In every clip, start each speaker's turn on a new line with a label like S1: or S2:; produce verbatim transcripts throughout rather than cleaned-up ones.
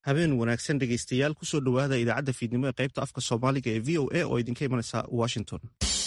S1: habeen wanaagsan dhegaystayaal kusoo dhowaada idaacadda fiidnimo ee qaybta afka soomaaliga ee v o a oo idinka imanaysa washington.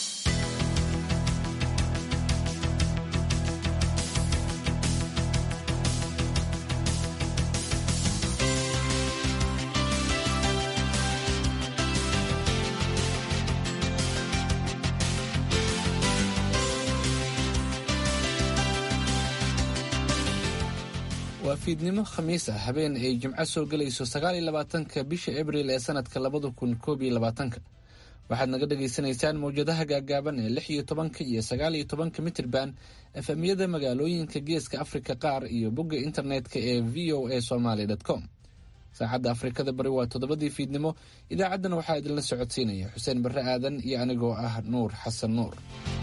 S2: waa fiidnimo khamiis ah habeen ay jimco soo gelayso sagaal iyo labaatanka bisha abriil ee sanadka labada kun koob iyo labaatanka waxaad naga dhagaysanaysaan mawjadaha gaagaaban ee lix iyo tobanka iyo sagaal iyo tobanka mitirban efemyada magaalooyinka geeska afrika qaar iyo bogga internetka ee v o a somaly dot com. saacadda afrikada bari waa toddobadii fiidnimo. idaacaddan waxaa idinla socodsiinaya xuseen barre aadan iyo anigoo ah nuur xasan nuur.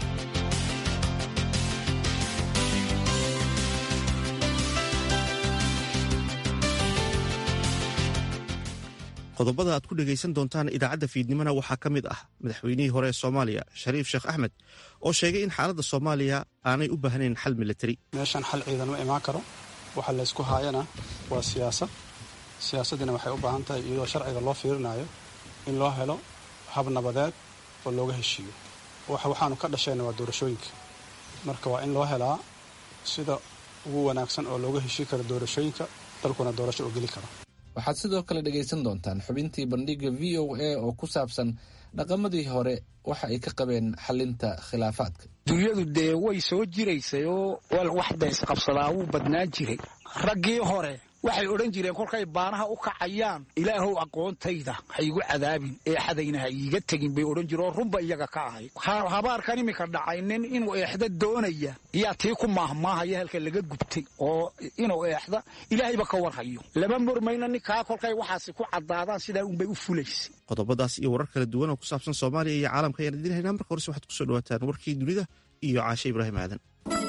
S1: qodobada aad ku dhegaysan doontaan idaacadda fiidnimona waxaa ka mid ah madaxweynihii hore ee soomaaliya shariif sheekh axmed oo sheegay in xaaladda soomaaliya aanay u baahnayn xal milatari.
S3: meeshan xal ciidan ma imaan karo, waxa laysku haayana waa siyaasad. siyaasaddina waxay u baahan tahay iyadoo sharciga loo fiirinayo in loo helo hab nabadeed oo looga heshiiyo. waxaanu ka dhashayna waa doorashooyinka, marka waa in loo helaa sida ugu wanaagsan oo looga heshii karo doorashooyinka, dalkuna doorasho oo geli karo.
S2: waxaad sidoo kale dhegaysan doontaan xubintii bandhiga v o a oo ku saabsan dhaqamadii hore waxa ay ka qabeen xalinta khilaafaadka.
S4: dunyadu dee way soo jiraysay oo wax baysqabsadaa wuu badnaan jiray. raggii hore waxay odhan jireen kolkay baanaha u kacayaan ilaahow aqoontayda ha igu cadaabin eexadayna ha iiga tegin bay odhan jireen oo runba iyaga ka ahay. habaarkan iminka dhacaynin inuu eexda doonaya iyaa tii ku maahmaahaya halka laga gubtay oo inuu eexda ilaahayba ka warhayo. lama murmayna ninkaa kolkay waxaasi ku caddaadaan sidaa unbay u fulaysay.
S1: qodobadaas iyo warar kala duwan oo ku saabsan soomaaliya iyo caalamka ayaan idin haynaa. marka horese waxaad kusoo dhawaataan warkii dunida iyo caashe ibraahim aadan.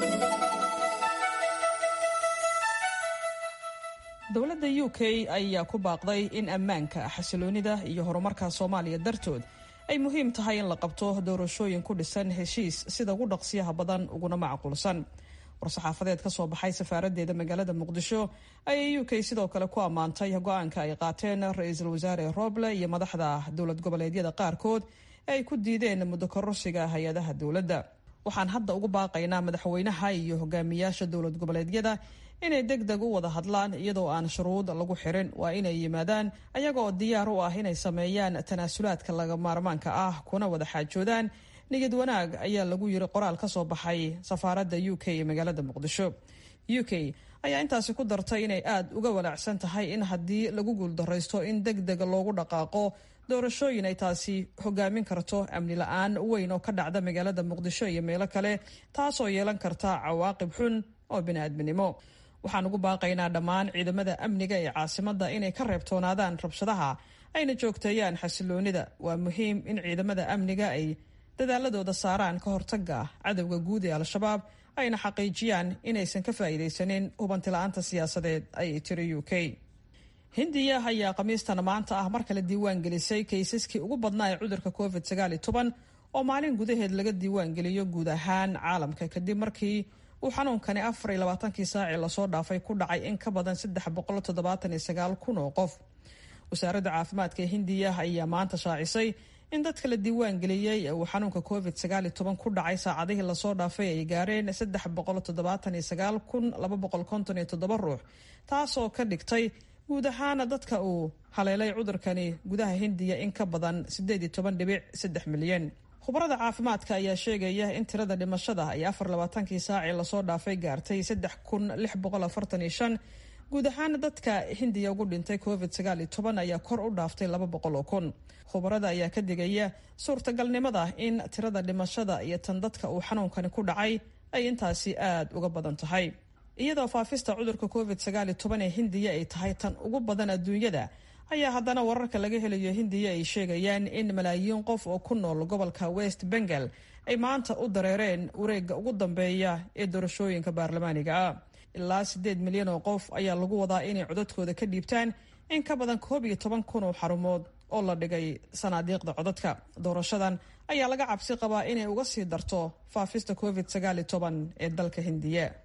S5: dowladda u k ayaa ku baaqday in ammaanka, xasiloonida iyo horumarka soomaaliya dartood ay muhiim tahay in la qabto doorashooyin ku dhisan heshiis sida ugu dhaqsiyaha badan uguna macquulsan. war-saxaafadeed ka soo baxay safaaraddeeda magaalada muqdisho ayay u k sidoo kale ku ammaantay go-aanka ay qaateen ra-iisul wasaare roble iyo madaxda dowlad goboleedyada qaarkood ee ay ku diideen muddo kororsiga hay-adaha dowladda. waxaan hadda ugu baaqaynaa madaxweynaha iyo hogaamiyaasha dowlad goboleedyada inay deg deg u wada hadlaan iyadoo aan shuruud lagu xirin. waa inay yimaadaan ayaga oo diyaar u ah inay sameeyaan tanaasulaadka laga maarmaanka ah kuna wada xaajoodaan niyad wanaag ayaa lagu yiri qoraal ka soo baxay safaaradda u k ee magaalada muqdisho. u k ayaa intaasi ku dartay inay aada uga walaacsan tahay in haddii lagu guuldaraysto in deg deg loogu dhaqaaqo doorashooyin ay taasi hogaamin karto amni la-aan weyn oo ka dhacda magaalada muqdisho iyo meelo kale, taasoo yeelan karta cawaaqib xun oo bini-aadminimo. waxaan ugu baaqaynaa dhammaan ciidamada amniga ee caasimadda inay ka reebtoonaadaan rabshadaha ayna joogteeyaan xasiloonida. waa muhiim in ciidamada amniga ay dadaaladooda saaraan ka hortaga cadowga guud ee al-shabaab ayna xaqiijiyaan inaysan ka faa'iidaysanin hubanti-la-aanta siyaasadeed ayay tiri u k. hindiya ayaa khamiistana maanta ah mar kale diiwaan gelisay kaysaskii ugu badnaa ee cudurka covid sagaal iyo toban oo maalin gudaheed laga diiwaan geliyo guud ahaan caalamka kadib markii uu xanuunkani afar iyo labaatankii saacii lasoo dhaafay ku dhacay in ka badan saddex boqol toddobaatan iyo sagaal kun oo qof. wasaaradda caafimaadka ee hindiya ayaa maanta shaacisay in dadka la diiwaan geliyey ee uu xanuunka covid sagaal iyo toban ku dhacay saacadihii lasoo dhaafay ay gaareen saddex boqol toddobaatan iyo sagaal kun laba boqol konton iyo toddoba ruux, taasoo ka dhigtay guud ahaana dadka uu haleelay cudurkani gudaha hindiya in ka badan sideed iyo toban dhibic saddex milyan. khubarada caafimaadka ayaa sheegaya in tirada dhimashada ay afar labaatankii saacii lasoo dhaafay gaartay saddex kun lix boqol afartan iyo shan. guud ahaana dadka hindiya ugu dhintay covid sagaal iyo toban ayaa kor u dhaaftay laba boqol oo kun. khubarada ayaa ka digaya suurtagalnimada in tirada dhimashada iyo tan dadka uu xanuunkani ku dhacay ay intaasi aada uga badan tahay. iyadoo faafista cudurka covid sagaal iyo toban ee hindiya ay tahay tan ugu badan adduunyada ayaa haddana wararka laga helayo hindiya ay sheegayaan in malaayiin qof oo ku nool gobolka west bengal ay maanta u dareereen wareegga ugu dambeeya ee doorashooyinka baarlamaaniga ah. ilaa siddeed milyan oo qof ayaa lagu wadaa inay codadkooda ka dhiibtaan in ka badan koob iyo toban kun oo xarumood oo la dhigay sanaadiiqda codadka. doorashadan ayaa laga cabsi qabaa inay uga sii darto faafista covid sagaal iyo toban ee dalka hindiya.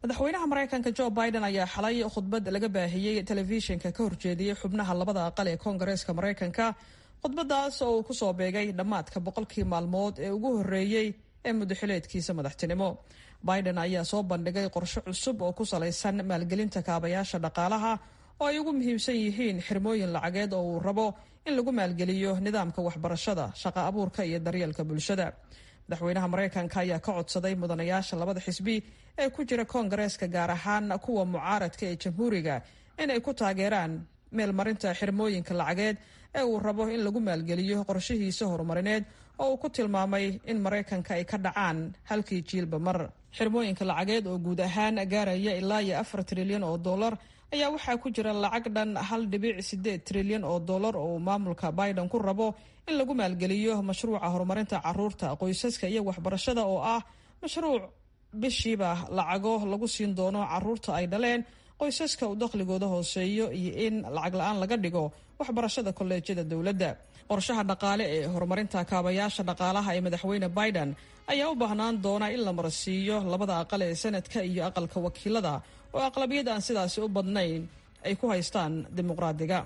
S5: madaxweynaha maraykanka joe biden ayaa xalay khudbad laga baahiyey telefishinka ka horjeediyey xubnaha labada aqal ee koongareeska maraykanka khudbadaas oo uu kusoo beegay dhammaadka boqolkii maalmood ee ugu horreeyey ee muddaxileedkiisa madaxtinimo. biden ayaa soo bandhigay qorshe cusub oo ku salaysan maalgelinta kaabayaasha dhaqaalaha oo ay ugu muhiimsan yihiin xirmooyin lacageed oo uu rabo in lagu maalgeliyo nidaamka waxbarashada, shaqo abuurka iyo daryeelka bulshada. madaxweynaha maraykanka ayaa ka codsaday mudanayaasha labada xisbi ee ku jira koongareeska, gaar ahaan kuwa mucaaradka ee jamhuuriga, inay ku taageeraan meelmarinta xirmooyinka lacageed ee uu rabo in lagu maalgeliyo qorshihiisa horumarineed oo uu ku tilmaamay in maraykanka ay ka dhacaan halkii jiilba mar. xirmooyinka lacageed oo guud ahaan gaaraya ilaa iyo afar trilyan oo dollar ayaa waxaa ku jira lacag dhan hal dhibic sideed trilyan oo dollar oo uu maamulka biden ku rabo in lagu maalgeliyo mashruuca horumarinta caruurta, qoysaska iyo waxbarashada, oo ah mashruuc bishiiba lacago lagu siin doono caruurta ay dhaleen qoysaska uu dakhligooda hooseeyo iyo in lacag la-aan laga dhigo waxbarashada kolleejyada dowladda. qorshaha dhaqaale ee horumarinta kaabayaasha dhaqaalaha ee madaxweyne biden ayaa u baahnaan doona in la marsiiyo labada aqal ee sanadka iyo aqalka wakiilada oo aqlabiyad aan sidaasi u badnayn ay ku haystaan dimuqraadiga.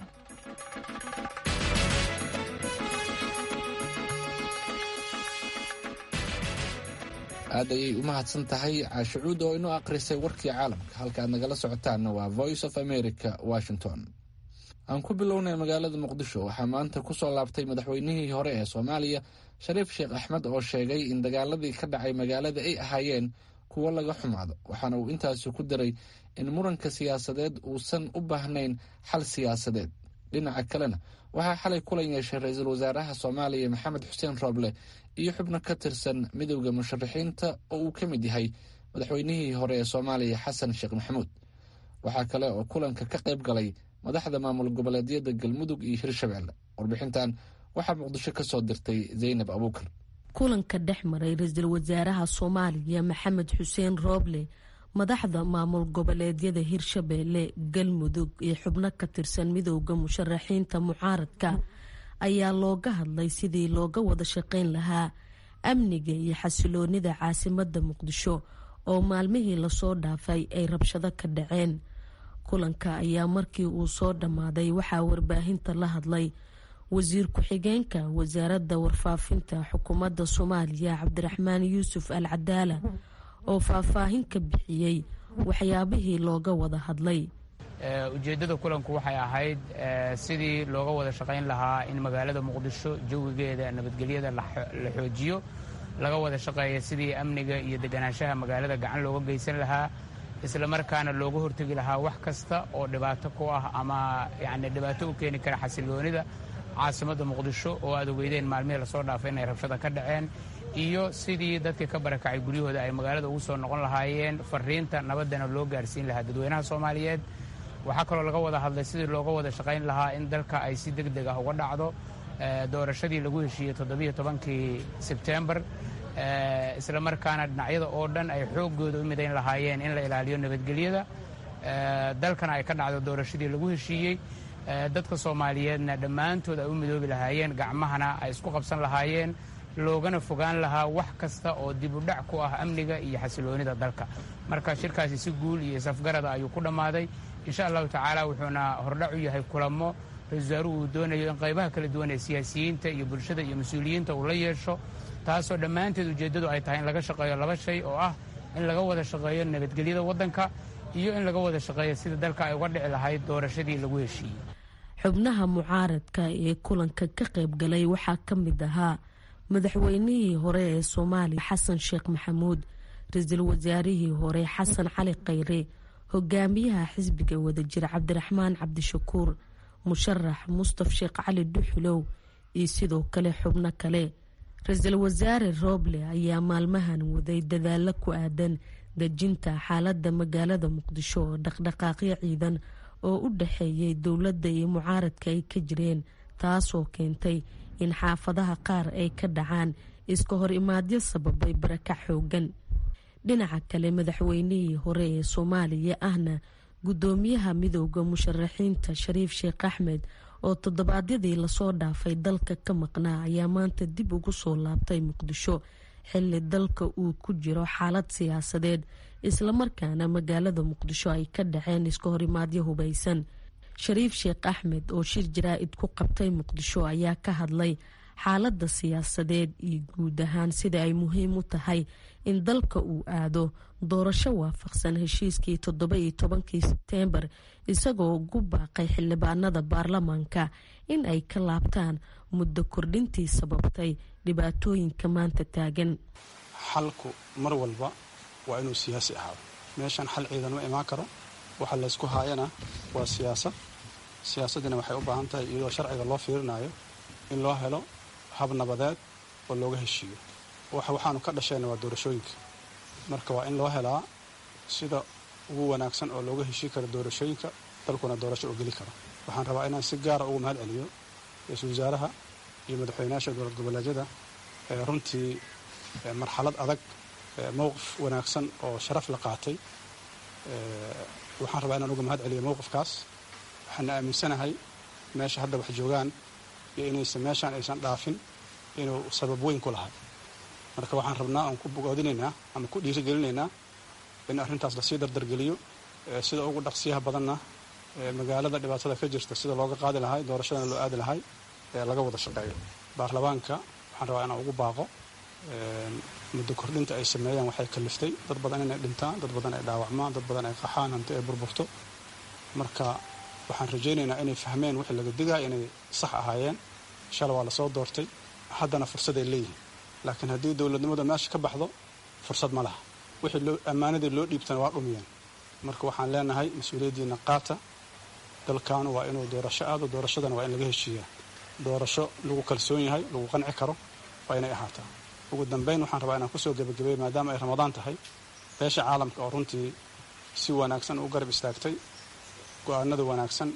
S2: aad ayay u mahadsan tahay caashucuud oo inoo akhrisay warkii caalamka. halka aad nagala socotaanna waa voice of america, washington. aan ku bilownay magaalada muqdisho. waxaa maanta kusoo laabtay madaxweynihii hore ee soomaaliya shariif sheekh axmed oo sheegay in dagaaladii ka dhacay magaalada ay ahaayeen kuwo laga xumaado, waxaana uu intaasi ku daray in muranka siyaasadeed uusan u baahnayn xal siyaasadeed. dhinaca kalena waxaa xalay kulan yeeshay ra-iisul wasaaraha soomaaliya maxamed xuseen rooble iyo xubno ka tirsan midowda musharaxiinta oo uu ka mid yahay madaxweynihii hore ee soomaaliya xasan sheekh maxamuud. waxaa kale oo kulanka ka qayb galay madaxda maamul goboleedyada galmudug iyo hirshabelle. warbixintan waxaa muqdisho ka soo dirtay zaynab abuukar.
S6: kulanka dhex maray ra-iisul wasaaraha soomaaliya maxamed xuseen rooble, madaxda maamul goboleedyada hirshabelle, galmudug iyo xubno ka tirsan midowda musharaxiinta mucaaradka ayaa looga hadlay sidii looga wada shaqayn lahaa amniga iyo xasiloonida caasimada muqdisho oo maalmihii lasoo dhaafay ay rabshado ka dhaceen. kulanka ayaa markii uu soo dhammaaday waxaa warbaahinta la hadlay wasiir ku-xigeenka wasaaradda warfaafinta xukuumadda soomaaliya cabdiraxmaan yuusuf al cadaala oo faahfaahin ka bixiyey waxyaabihii looga wada hadlay.
S7: ujeeddada kulanku waxay ahayd sidii looga wada shaqayn lahaa in magaalada muqdisho jawigeeda nabadgelyada la xoojiyo, laga wada shaqeeya sidii amniga iyo deganaanshaha magaalada gacan looga geysan lahaa, isla markaana looga hortegi lahaa wax kasta oo dhibaato ku ah ama yani dhibaato u keeni kara xasiloonida caasimadda muqdisho oo aad ogeydeen maalmihii lasoo dhaafay inay rabshada ka dhaceen, iyo sidii dadkii ka barakacay guryahooda ay magaalada ugu soo noqon lahaayeen, fariinta nabaddana loo gaarsiin lahaa dadweynaha soomaaliyeed. waxaa kaloo laga wada hadlay sidii looga wada shaqayn lahaa in dalka ay si deg deg ah uga dhacdo doorashadii lagu heshiiyey toddobiyo tobankii sebtembar, isla markaana dhinacyada oo dhan ay xooggooda u midayn lahaayeen in la ilaaliyo nabadgelyada, dalkana ay ka dhacdo doorashadii lagu heshiiyey, dadka soomaaliyeedna dhammaantood ay u midoobi lahaayeen, gacmahana ay isku qabsan lahaayeen, loogana fogaan lahaa wax kasta oo dib u dhac ku ah amniga iyo xasiloonida dalka. marka shirkaasi si guul iyo safgarada ayuu ku dhammaaday. insha allahu tacaala wuxuuna hordhac u yahay kulamo ra-isul wasaaruhu uu doonayo in qaybaha kala duwan ee siyaasiyiinta iyo bulshada iyo mas-uuliyiinta uu la yeesho, taasoo dhammaanteed ujeeddadu ay tahay in laga shaqeeyo laba shay oo ah in laga wada shaqeeyo nabadgelyada waddanka iyo in laga wada shaqeeyo sida dalka ay uga dhici lahayd doorashadii lagu heshiiyey.
S6: xubnaha mucaaradka ee kulanka ka qayb galay waxaa ka mid ahaa madaxweynihii hore ee soomaaliya xasan sheekh maxamuud, ra-iisul wasaarihii hore xasan cali khayre, hogaamiyaha xisbiga wadajir cabdiraxmaan cabdishakuur, musharax mustaf sheekh cali dhuxulow iyo sidoo kale xubno kale. ra-iisul wasaare rooble ayaa maalmahan waday dadaalo ku aadan dejinta xaaladda magaalada muqdisho oo dhaqdhaqaaqyo ciidan oo u dhaxeeyay dowladda iyo mucaaradka ay ka jireen, taasoo keentay in xaafadaha qaar ay ka dhacaan iska hor imaadyo sababay barakac xoogan. dhinaca kale madaxweynihii hore ee soomaaliya ahna guddoomiyaha midowda musharaxiinta shariif sheekh axmed oo toddobaadyadii lasoo dhaafay dalka ka maqnaa ayaa maanta dib ugu soo laabtay muqdisho xilli dalka uu ku jiro xaalad siyaasadeed islamarkaana magaalada muqdisho ay ka dhaceen iska horimaadyo hubaysan. shariif sheekh axmed oo shir jaraa'id ku qabtay muqdisho ayaa ka hadlay xaaladda siyaasadeed iyo guud ahaan sida ay muhiim u tahay in dalka uu aado doorasho waafaqsan heshiiskii toddoba iyo tobankii sebteembar, isagoo ugu baaqay xildhibaanada baarlamaanka in ay ka laabtaan muddo kordhintii sababtay dhibaatooyinka maanta taagan.
S3: xalku mar walba waa inuu siyaasi ahaado. meeshan xal ciidan ma imaan karo. waxa laysku haayana waa siyaasad. siyaasadina waxay u baahan tahay iyadoo sharciga loo fiirinayo in loo helo hab nabadeed oo looga heshiiyo. waxaanu ka dhashayna waa doorashooyinka. marka waa in loo helaa sida ugu wanaagsan oo looga heshii karo doorashooyinka, dalkuna doorasho oo geli karo. waxaan rabaa inaan si gaara ugu mahad celiyo ra-iisul wasaaraha iyo madaxweynayaasha dowlad goboleedyada ee runtii marxalad adag mowqif wanaagsan oo sharaf la qaatay. waxaan rabaa inaan uga mahad celiyo mowqifkaas. waxaana aaminsanahay meesha hadda wax joogaan iyo inaysan meeshaan aysan dhaafin inuu sabab weyn ku lahay. marka waxaan rabnaa aan ku bogoodinaynaa ama ku dhiirigelinaynaa in arrintaas lasii dardargeliyo, sida ugu dhaqsiyaha badanna magaalada dhibaatada ka jirta sida looga qaadi lahay, doorashadana loo aadi lahay laga wada shaqeeyo. baarlamaanka waxaan rabaa inaan ugu baaqo muddo kordhinta ay sameeyaan waxay kaliftay dad badan inay dhintaan, dad badan ay dhaawacmaan, dad badan ay qaxaan, hanti ay burburto. marka waxaan rajaynaynaa inay fahmeen wixii laga digaya inay sax ahaayeen. shala waa lasoo doortay, haddana fursaday leeyihin. laakiin haddii dowladnimada meesha ka baxdo fursad ma laha. wixii ammaanadii loo dhiibtana waa dhumiyeen. marka waxaan leenahay mas-uuliyaddiina qaata. dalkaanu waa inuu doorasho aado, doorashadana waa in laga heshiiyaa. doorasho lagu kalsoon yahay, lagu qanci karo waa inay ahaataa. ugu dambayn waxaan rabaa inaan kusoo gebagabeeyo maadaama ay ramadaan tahay, beesha caalamka oo runtii si wanaagsan u garab istaagtay go-aanada wanaagsan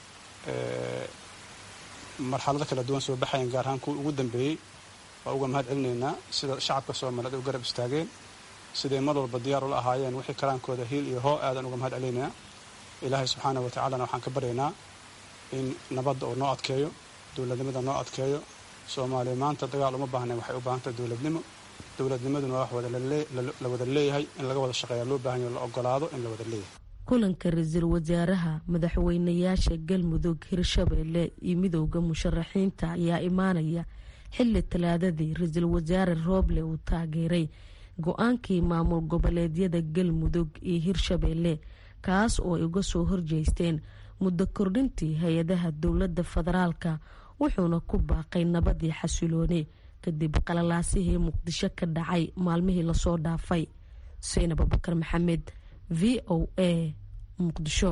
S3: marxalado kala duwan soo baxayan, gaar ahaan kuwii ugu dambeeyey waa uga mahad celinaynaa. sida shacabka soomaaliyeed u garab istaageen, siday mar walba diyaar ula ahaayeen wixii karaankooda hiil iyo hoo aadan uga mahad celinaynaa. ilaahay subxaana wa tacaalana waxaan ka baryaynaa in nabadda uu noo adkeeyo, dowladnimada noo adkeeyo. soomaaliya maanta dagaal uma baahnayn, waxay u baahantahay dowladnimo. dowladnimaduna wax la wada leeyahay, in laga wada shaqeeya loo baahan yaho, la ogolaado in la wada leeyahay.
S6: kulanka ra-iisul wasaaraha, madaxweynayaasha galmudug, hirshabeelle iyo midowda musharaxiinta ayaa imaanaya xilli talaadadii ra-iisul wasaare rooble uu taageeray go-aankii maamul goboleedyada galmudug iyo hirshabeelle, kaas oo ay uga soo horjeesteen muddo kordhintii hay-adaha dowladda federaalka, wuxuuna ku baaqay nabadii xasilooni kadib qalalaasihii muqdisho ka dhacay maalmihii lasoo dhaafay. Saynab Abubakar Maxamed, v o a, Muqdisho.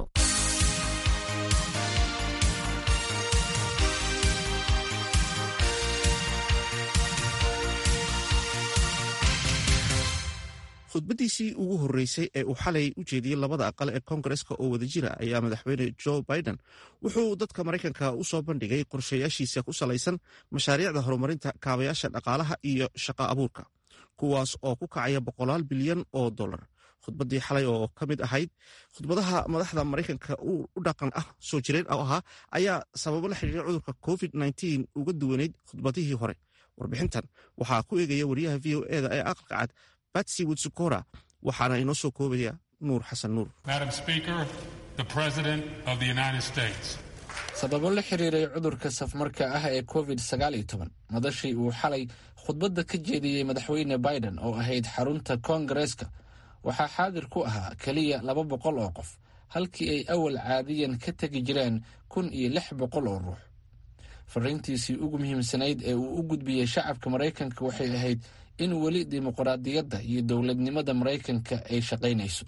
S1: khudbadiisii ugu horreysay ee uu xalay u jeediyey labada aqal ee koongareska oo wada jira ayaa madaxweyne joe biden wuxuu dadka maraykanka u soo bandhigay qorshayaashiisa ku salaysan mashaariicda horumarinta kaabayaasha dhaqaalaha iyo shaqo abuurka, kuwaas oo ku kacaya boqolaal bilyan oo dollar. khudbadii xalay oo ka mid ahayd khudbadaha madaxda maraykanka u dhaqan ah soo jireen oo ahaa ayaa sababo la xiriira cudurka covid nneteen uga duwaneyd khudbadihii hore. warbixintan waxaa ku eegaya wariyaha v o eda ee aqalka cad Patsy Wutsukora, waxaana inoo soo koobaya Nuur Xasan Nuur.
S2: sababo la xiriiray cudurka safmarka ah ee covid sagaal iyo toban, madashii uu xalay khudbadda ka jeediyey madaxweyne biden oo ahayd xarunta koongareeska waxaa xaadir ku ahaa keliya laba boqol oo qof, halkii ay awal caadiyan ka tegi jireen kun iyo lix boqol oo ruux. fariintiisii ugu muhiimsanayd ee uu u gudbiyey shacabka maraykanka waxay ahayd in weli dimuqraadiyadda iyo dowladnimada maraykanka ay shaqaynayso.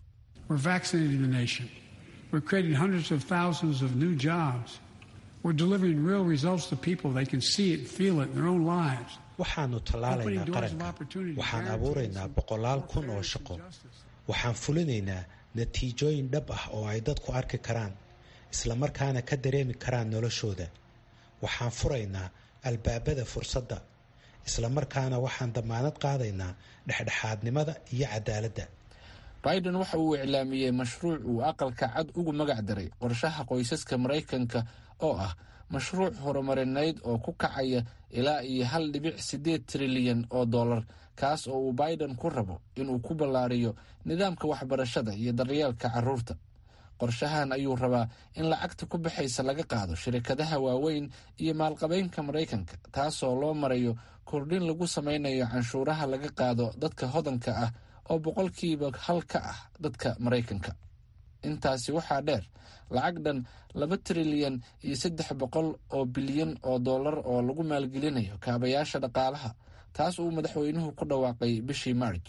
S8: waxaannu tallaalaynaa qaranka, waxaan abuuraynaa boqolaal kun oo shaqo, waxaan fulinaynaa natiijooyin dhab ah oo ay dadku arki karaan, islamarkaana ka dareemi karaan noloshooda. waxaan furaynaa albaabada fursadda, islamarkaana waxaan damaanad qaadaynaa dhexdhexaadnimada iyo cadaaladda.
S2: biden waxa uu iclaamiyey mashruuc uu aqalka cad ugu magac daray qorshaha qoysaska maraykanka oo ah mashruuc horumarineed oo ku kacaya ilaa iyo hal dhibic siddeed trilyan oo dollar, kaas oo uu biden ku rabo inuu ku ballaariyo nidaamka waxbarashada iyo daryeelka carruurta. qorshahan ayuu rabaa in lacagta ku baxaysa laga qaado shirkadaha waaweyn iyo maalqabeynka maraykanka, taasoo loo marayo kordhin lagu samaynayo canshuuraha laga qaado dadka hodanka ah oo boqolkiiba hal ka ah dadka maraykanka. intaasi waxaa dheer lacag dhan laba trilyan iyo saddex boqol oo bilyan oo dollar oo lagu maalgelinayo kaabayaasha dhaqaalaha, taas uu madaxweynuhu ku dhawaaqay bishii march.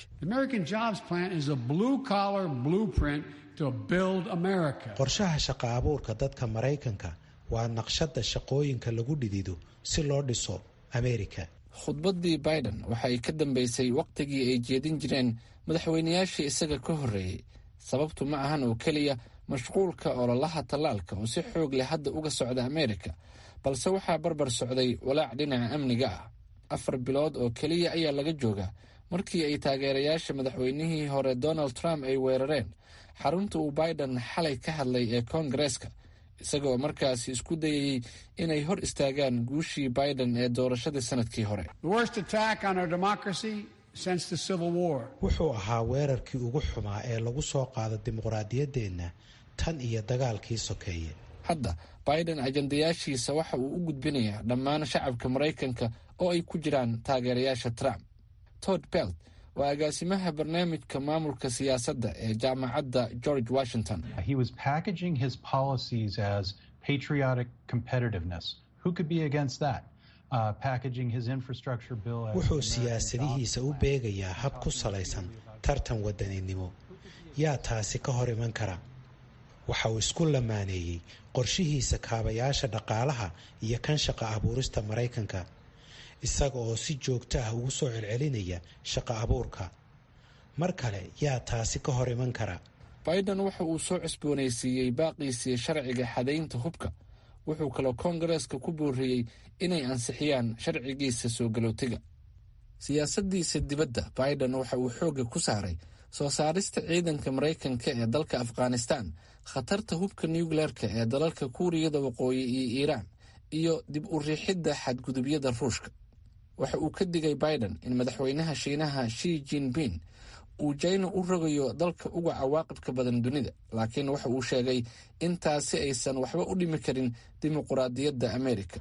S8: qorshaha shaqo abuurka dadka maraykanka waa naqshadda shaqooyinka lagu dhidido si loo dhiso amerika.
S2: khudbaddii biden waxay ka dambeysay wakhtigii ay jeedin jireen madaxweynayaashii isaga ka horreeyey. sababtu ma ahan oo keliya mashquulka ololaha tallaalka oo si xoog leh hadda uga socda amerika, balse waxaa barbar socday walaac dhinaca amniga ah. afar bilood oo keliya ayaa laga joogaa markii ay taageerayaasha madaxweynihii hore donald trump ay weerareen xarunta uu biden xalay ka hadlay ee koongareeska, isagoo markaasi isku dayayey inay hor istaagaan guushii biden ee doorashadii sanadkii hore.
S8: wuxuu ahaa weerarkii ugu xumaa ee lagu soo qaado dimuqraadiyaddeenna tan iyo dagaalkii sokeeye.
S2: hadda biden ajandayaashiisa waxa uu u gudbinayaa dhammaan shacabka maraykanka oo ay ku jiraan taageerayaasha trump. todd belt waa agaasimaha barnaamijka maamulka siyaasadda ee jaamacadda george washington.
S9: He was packaging his policies as patriotic competitiveness. Who could be against that? Uh, packaging his infrastructure bill as
S8: wuxuu siyaasadihiisa u beegayaa hab ku salaysan tartan wadaninimo. yaa taasi ka hor iman kara? waxa uu isku lamaaneeyey qorshihiisa kaabayaasha dhaqaalaha iyo kan shaqo abuurista maraykanka, isaga oo si joogto ah ugu soo celcelinaya shaqo abuurka. mar kale yaa taasi ka hor iman kara?
S2: biden waxa uu soo cusboonaysiiyey baaqiisii sharciga xadaynta hubka. wuxuu kaloo koongareeska ku booriyey inay ansixiyaan sharcigiisa soo galootiga. siyaasaddiisa dibadda biden waxa uu xoogga ku saaray soo saarista ciidanka maraykanka ee dalka afghanistan, khatarta hubka nucleerka ee dalalka kuuriyada waqooyi iyo iiraan, iyo dib u riixidda xadgudubyada ruushka. waxa uu ka digay biden in madaxweynaha shiinaha shi jinping uu jayna u rogayo dalka uga cawaaqibka badan dunida, laakiin waxa uu sheegay in taasi aysan waxba u dhimi karin dimuqraadiyadda amerika.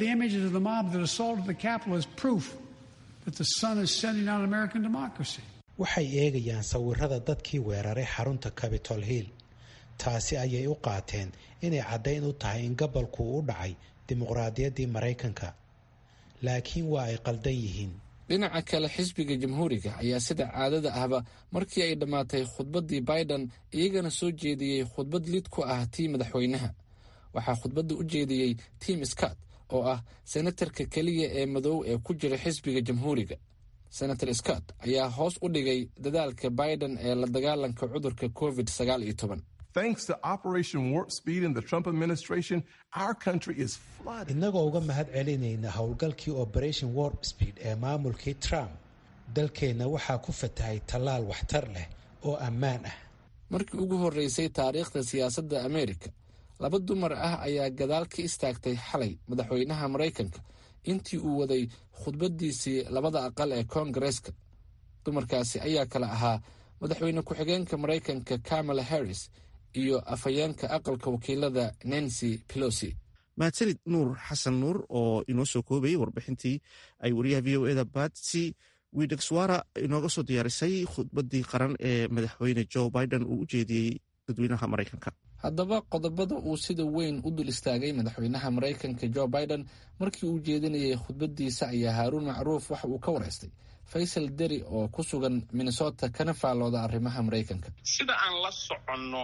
S8: waxay eegayaan sawirada dadkii weeraray xarunta capitol hill. taasi ayay u qaateen inay caddayn u tahay in gobolku u dhacay dimuqraadiyaddii maraykanka, laakiin waa ay qaldan yihiin.
S2: dhinaca kale xisbiga jamhuuriga ayaa sida caadada ahba markii ay dhammaatay khudbaddii biden iyagana soo jeediyey khudbad lid ku ah tii madaxweynaha. waxaa khudbadda u jeediyey tim scott oo ah senatarka keliya ee madow ee ku jira xisbiga jamhuuriga. senator scott ayaa hoos u dhigay dadaalka biden ee la dagaalanka cudurka covid sagaal iyo toban.
S10: Thanks to Operation Warp Speed and the Trump administration, our country is flooded.
S8: Innagoo uga mahad celinayna howlgalkii Operation Warp Speed ee maamulkii Trump, dalkeenna waxaa ku fatahay tallaal waxtar leh oo ammaan ah.
S2: markii ugu horreysay taariikhda siyaasadda Ameerika, laba dumar ah ayaa gadaal ka istaagtay xalay madaxweynaha Maraykanka intii uu waday khudbadiisii labada aqal ee Koongareeska. dumarkaasi ayaa kala ahaa madaxweyne ku-xigeenka Maraykanka Kamala Harris iyo afhayeenka aqalka wakiilada Nancy Pelosi.
S1: mahadsanid nuur xasan nuur oo inoo soo koobayay warbixintii ay wariyaha v o eda Patsy Widagswara inooga soo diyaarisay khudbadii qaran ee madaxweyne Joe Biden uu u jeediyey dadweynaha Maraykanka.
S2: haddaba qodobada uu sida weyn u dul istaagay madaxweynaha Maraykanka Joe Biden markii uu jeedinayay khudbadiisa ayaa Haaruun Macruuf waxa uu ka wareystay Faysal Deri oo ku sugan Minnesota kana faalooda arrimaha Maraykanka.
S11: sida aan la soconno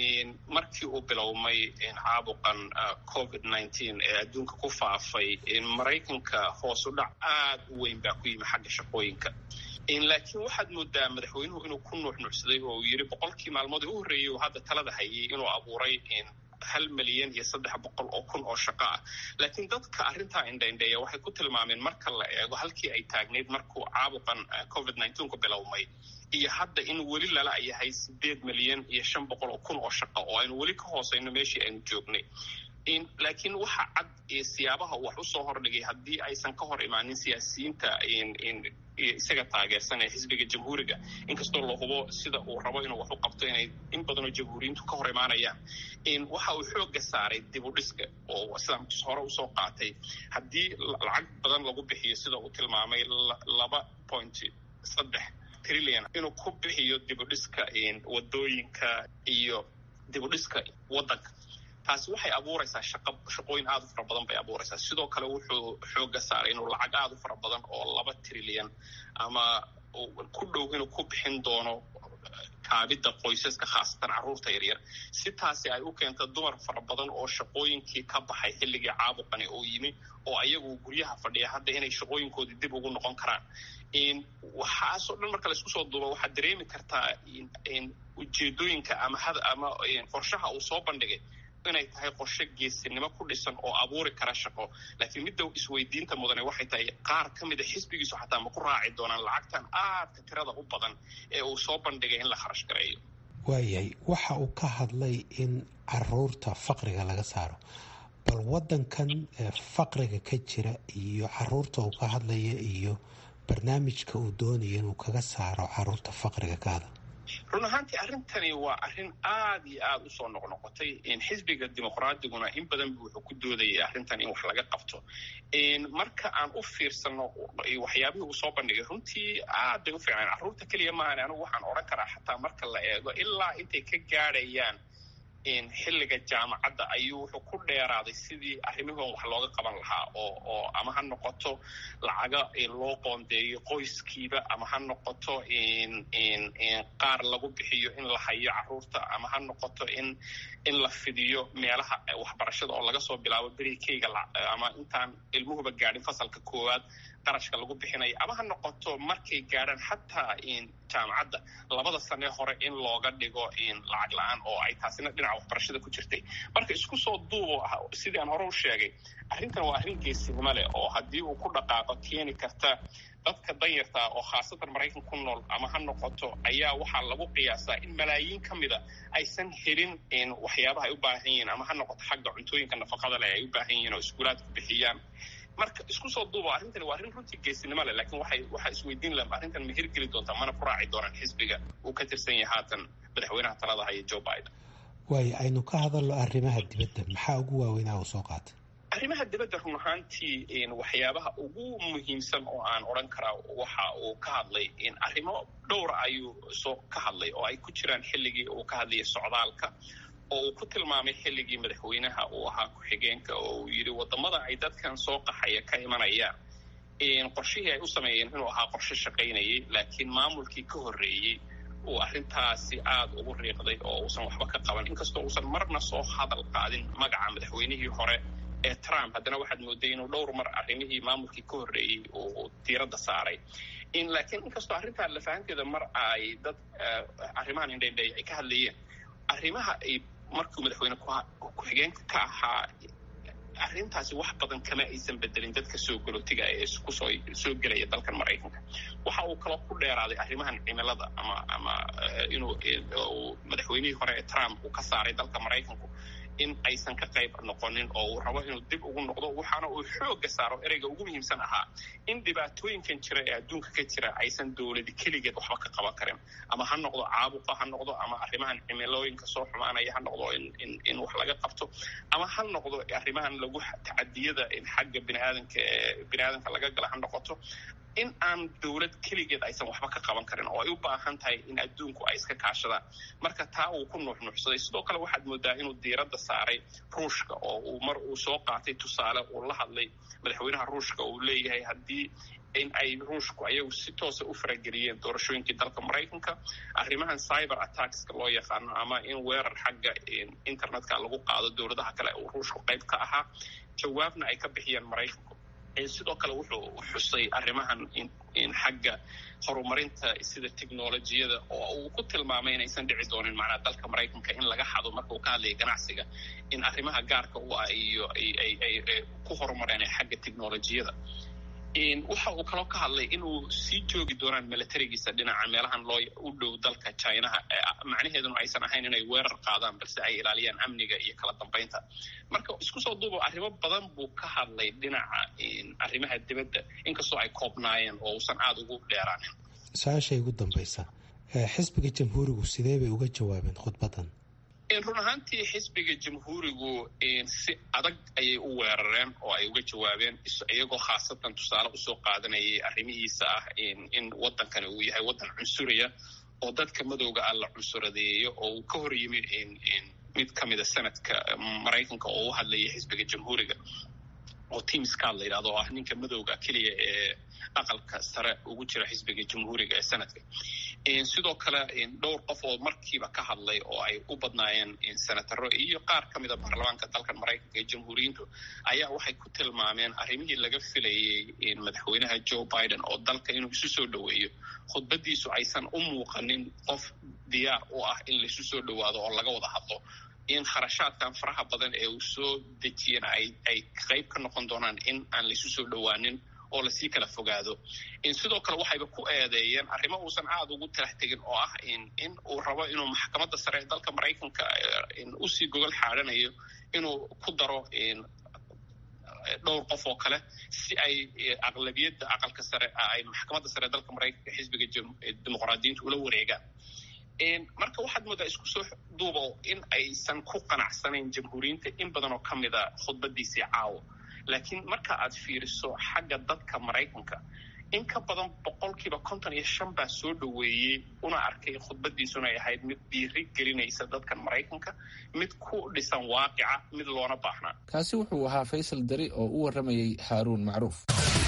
S11: markii uu bilowmay caabuqan covid nineteen ee adduunka ku faafay Maraykanka hoos u dhac aad u weyn baa ku yimi xagga shaqooyinka. laakiin waxaad moodaa madaxweynuhu inuu ku nuuxnuuxsaday oo uu yidhi boqolkii maalmood u horreeyey uu hadda talada hayay inuu abuuray hal milyan iyo saddex boqol oo kun oo shaqo ah. laakiin dadka arrintaa indhaindheeya waxay ku tilmaameen marka la eego halkii ay taagnayd markuu caabuqan covid nineteen ku bilowmay iyo hadda in weli lala yahay sideed milyan iyo shan boqol oo kun oo shaqo oo aynu weli ka hooseyno meeshii aynu joognay. laakiin waxa cad siyaabaha wax usoo hordhigay haddii aysan ka hor imaanin siyaasiyiinta isaga taageersan ee xisbiga jamhuuriga inkastoo la hubo sida uu rabo inuu wax u qabto inay in badanoo jamhuuriyiintu ka hor imaanayaan waxa uu xooga saaray dib u dhiska oo sidaan hore usoo qaatay haddii lacag badan lagu bixiyo sida uu tilmaamay laba point saddex trillion inuu ku bixiyo dib u dhiska wadooyinka iyo dib u dhiska waddanka taasi waxay abuuraysaa shaqo shaqooyin aad u fara badan bay abuuraysaa sidoo kale wuxuu xooga saaray inuu lacag aad u fara badan oo laba trilyan ama ku dhow inuu ku bixin doono kaabidda qoysaska khaasatan carruurta yaryar si taasi ay u keento dumar fara badan oo shaqooyinkii ka baxay xilligii caabuqani oo yimi oo ayagu guryaha fadhiya hadda inay shaqooyinkoodii dib ugu noqon karaan waxaasoo dhan marka laisku soo duuba waxaad dareemi kartaa ujeedooyinka ama ama qorshaha uu soo bandhigay inay tahay qorshe geesinimo ku dhisan oo abuuri kara shaqo laakiin midda isweydiinta mudane waxay tahay qaar ka mida xisbigiisu xataa ma ku raaci doonaan lacagtan aadka tirada u badan ee uu soo bandhigay in la kharash gareeyo
S8: waayahay waxa uu ka hadlay in caruurta faqriga laga saaro bal waddankan faqriga ka jira iyo caruurta uu ka hadlaya iyo barnaamijka uu doonaya inuu kaga saaro caruurta faqriga ka hadla
S11: run ahaantii arrintani waa arrin aad iyo aad u soo noqnoqotay xisbiga dimuqraadiguna in badan buu wuxuu ku doodayay arrintan in wax laga qabto marka aan u fiirsano waxyaabihii uu soo bandhigay runtii aad bay u fiicnaan carruurta keliya maahan anigu waxaan odhan karaa xataa marka la eego ilaa intay ka gaadhayaan xilliga jaamacadda ayuu wuxuu ku dheeraaday sidii arrimahoon wax looga qaban lahaa oo oo ama ha noqoto lacaga loo qoondeeyo qoyskiiba ama ha noqoto qaar lagu bixiyo in la hayo carruurta ama ha noqoto in in la fidiyo meelaha waxbarashada oo laga soo bilaabo berikeyga ama intaan ilmuhuba gaadhin fasalka koowaad qarashka lagu bixinayo ama ha noqoto markay gaadhaan xataa jaamacadda labada sane hore in looga dhigo lacag la-aan oo ay taasina dhinaca waxbarashada ku jirtay marka isku soo duubo sidii aan hore u sheegay arrintan waa arrin geesinimo leh oo haddii uu ku dhaqaaqo keeni karta dadka danyartaa oo khaasatan maraykan ku nool ama ha noqoto ayaa waxaa lagu qiyaasaa in malaayiin ka mida aysan helin waxyaabaha ay u baahan yihiin ama ha noqoto xagga cuntooyinka nafaqada leh ay u baahan yihiin oo iskuulaadku bixiyaan marka isku soo duubo arrintani waa arrin runtii geesinimo leh laakiin waxay waxaa isweydiin laha arrintan ma hirgeli doontaa mana ku raaci doonaan xisbiga uu ka tirsan yahay haatan madaxweynaha talada haya joe biden
S8: waayo aynu ka hadalno arrimaha dibadda maxaa ugu waaweynaa uu soo qaatay
S11: arrimaha dibadda run ahaantii waxyaabaha ugu muhiimsan oo aan odhan karaa waxa uu ka hadlay arrimo dhowra ayuu soo ka hadlay oo ay ku jiraan xilligii uu ka hadlayay socdaalka oo uu ku tilmaamay xilligii madaxweynaha uu ahaa ku-xigeenka oo uu yidhi waddamada ay dadkan soo qaxaya ka imanayaan qorshihii ay u sameeyeen inuu ahaa qorshe shaqaynayay laakiin maamulkii ka horreeyey uu arrintaasi aad ugu riiqday oo uusan waxba ka qaban inkastoo uusan marna soo hadal qaadin magaca madaxweynihii hore ee trump haddana waxaad mooday inuu dhowr mar arrimihii maamulkii ka horreeyey uu diiradda saaray laakiin inkastoo arrintaa lafahanteeda mar ay dad arrimahan indhaindhay ay ka hadlayeen arrimaha ay markuu madaxweyne ku-xigeenka ka ahaa arrintaasi wax badan kama aysan bedelin dadka soo galootiga ee kusoo soo gelaya dalkan maraykanka waxa uu kaloo ku dheeraaday arrimahan cimilada ama ama inuu madaxweynihii hore ee trump uu ka saaray dalka maraykanku in aysan ka qayb noqonin oo uu rabo inuu dib ugu noqdo waxaana uu xooga saaro ereyga ugu muhiimsan ahaa in dhibaatooyinkan jira ee adduunka ka jira aysan dowladi keligeed waxba ka qaban karin ama ha noqdo caabuqa ha noqdo ama arrimahan cimilooyinka soo xumaanaya ha noqdo in in wax laga qabto ama ha noqdo arrimahan lagu tacadiyada xagga biniaadanka ee biniaadanka laga gala ha noqoto in aan dowlad keligeed aysan waxba ka qaban karin oo ay u baahan tahay in adduunku ay iska kaashadaan marka taa uu ku nuuxnuuxsaday sidoo kale waxaad moodaa inuu diiradda saaray ruushka oo uu mar uu soo qaatay tusaale uu la hadlay madaxweynaha ruushka uu leeyahay haddii in ay ruushku ayagu si toosa u farageliyeen doorashooyinkii dalka maraykanka arrimahan cyber attackska loo yaqaano ama in weerar xagga internetka lagu qaado dowladaha kale uu ruushku qayb ka ahaa jawaabna ay ka bixiyeen maraykanku sidoo kale wuxuu xusay arrimahan in xagga horumarinta sida technolojiyada oo uu ku tilmaamay inaysan dhici doonin macnaa dalka maraykanka in laga xado marka uu ka hadlayay ganacsiga in arrimaha gaarka u ah iyo ay ku horumareen xagga technolojiyada waxa uu kaloo ka hadlay inuu sii joogi doonaan militarigiisa dhinaca meelahan loo u dhow dalka Chinaha macnaheeduna aysan ahayn inay weerar qaadaan balse ay ilaaliyaan amniga iyo kala dambeynta marka isku soo duubo arrimo badan buu ka hadlay dhinaca arrimaha dibadda inkastoo ay koobnaayeen oo uusan aad ugu dheeraanin
S8: saashay ugu dambaysa xisbiga jamhuurigu sidee bay uga jawaabeen khudbadan
S11: run ahaantii xisbiga jamhuurigu si adag ayay u weerareen oo ay uga jawaabeen iyagoo khaasatan tusaale usoo qaadanayay arrimihiisa ah in waddankani uu yahay waddan cunsuriya oo dadka madowga ah la cunsuradeeyo oo uu ka hor yimi mid ka mida sanadka maraykanka oo u hadlayay xisbiga jamhuuriga oo Tim Scott la yiraahdo oo ah ninka madowga kaliya ee aqalka sare ugu jira xisbiga jamhuuriga ee sanadka sidoo kale dhowr qof oo markiiba ka hadlay oo ay u badnaayeen senataro iyo qaar ka mid ah baarlamaanka dalka Mareykanka ee jamhuuriyiintu ayaa waxay ku tilmaameen arrimihii laga filayay madaxweynaha Joe Biden oo dalka inuu isu soo dhaweeyo khudbadiisu aysan u muuqanin qof diyaar u ah in la isu soo dhawaado oo laga wada hadlo in kharashaadkan faraha badan ee uu soo dejiyeen ay ay qayb ka noqon doonaan in aan la isu soo dhawaanin oo la sii kala fogaado in sidoo kale waxayba ku eedeeyeen arrimo uusan aad ugu talax tegin oo ah in in uu rabo inuu maxkamadda sare ee dalka Mareykanka in uu sii gogol xaaranayo inuu ku daro in dhowr qof oo kale si ay aqlabiyadda aqalka sare ay maxkamadda sare ee dalka Mareykanka xisbiga dimuqraadiyiinta ula wareegaan marka waxaad moodaa isku soo duubo in aysan ku qanacsanayn jamhuuriyiinta in badan oo ka mid ah khudbadiisii caawo laakiin marka aad fiiriso xagga dadka Mareykanka in ka badan boqolkiiba konton iyo shan baa soo dhaweeyay una arkay khudbadiisuna ay ahayd mid dhiiri gelinaysa dadka Mareykanka mid ku dhisan waaqica mid loona baahnaa
S2: kaasi wuxuu ahaa Faisal Dari oo u waramayay Haruun Macruuf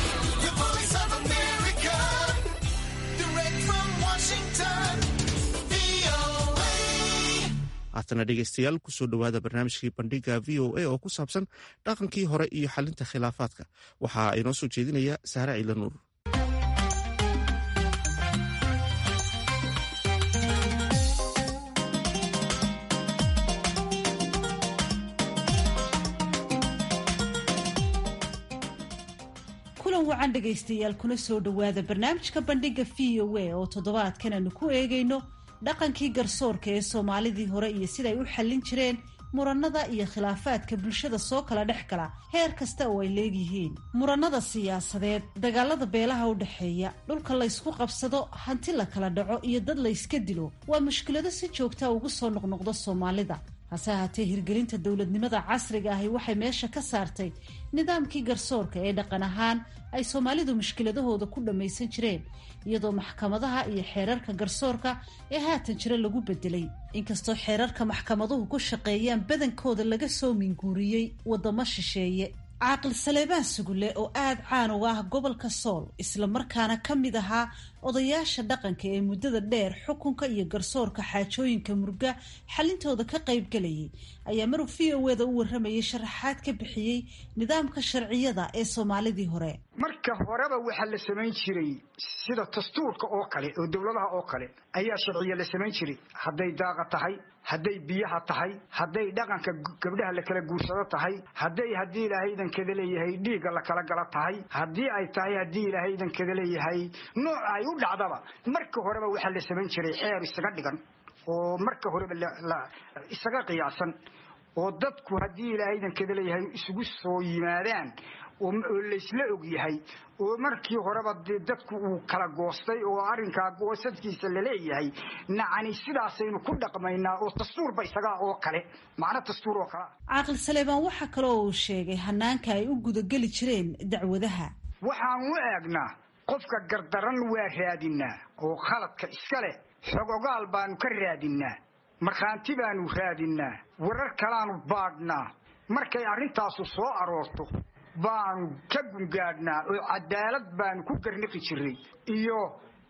S1: haatana dhegaystayaal kusoo dhowaada barnaamijkii bandhiga v o a oo ku saabsan dhaqankii hore iyo xalinta khilaafaadka waxaa inoo soo jeedinaya Sahra Ciila Nuur.
S12: kulan wacan dhegaystayaal kuna soo dhowaada barnaamijka bandhiga v o a oo toddobaadkan aanu ku eegayno dhaqankii garsoorka ee Soomaalidii hore iyo sida ay u xallin jireen muranada iyo khilaafaadka bulshada soo kala dhex gala heer kasta oo ay leeyihiin muranada siyaasadeed dagaalada beelaha u dhaxeeya dhulka la isku qabsado hanti la kala dhaco iyo dad la iska dilo waa mushkilado si joogta ugu soo noqnoqda Soomaalida hase ahaatee hirgelinta dowladnimada casriga ahi waxay meesha ka saartay nidaamkii garsoorka ee dhaqan ahaan ay Soomaalidu mushkiladahooda ku dhamaysan jireen iyadoo maxkamadaha iyo xeerarka garsoorka ee haatan jira lagu bedelay inkastoo xeerarka maxkamaduhu ku shaqeeyaan badankooda laga soo minguuriyey wadamo shisheeye caaqil Saleebaan Sugule oo aad caan uga ah gobolka Sool isla markaana ka mid ahaa odayaasha dhaqanka ee muddada dheer xukunka iyo garsoorka xaajooyinka murga xalintooda ka qayb galayay ayaa maruu v o a-da u waramayay sharaxaad ka bixiyey nidaamka sharciyada ee Soomaalidii hore
S13: marka horeba waxa la sameyn jiray sida dastuurka oo kale oo dawladaha oo kale ayaa sharciyo la sameyn jiray haday daaqa tahay haday biyaha tahay haday dhaqanka gabdhaha la kala guursado tahay haday hadii ilaahaydan kada leeyahay dhiiga la kala gala tahay hadii ay tahay hadii ilaahaydan kada leeyahay nooc ay u dhacdaba marka horeba waxa la sameyn jiray xeer isaga dhigan oo marka horeba la isaga qiyaasan oo dadku hadii ilaahaydan kada leeyahay isugu soo yimaadaan oo la isla og yahay oo markii horeba dadku uu kala goostay oo arrinka goosadkiisa la leeyahay nacani sidaas aynu ku dhaqmaynaa oo dastuur ba isaga oo kale macna dastuur oo kale
S12: caaqil Saleebaan waxa kale oo uu sheegay hanaanka ay u gudageli jireen dacwadaha
S13: waxaan u eegnaa qofka gardaran waa raadinaa oo khaladka iska leh xog ogaal baanu ka raadinaa markhaanti baanu raadinaa warar kalaanu baadhnaa markay arrintaasu soo aroorto baanu ka gungaadhnaa oo cadaalad baanu ku garniqi jiray iyo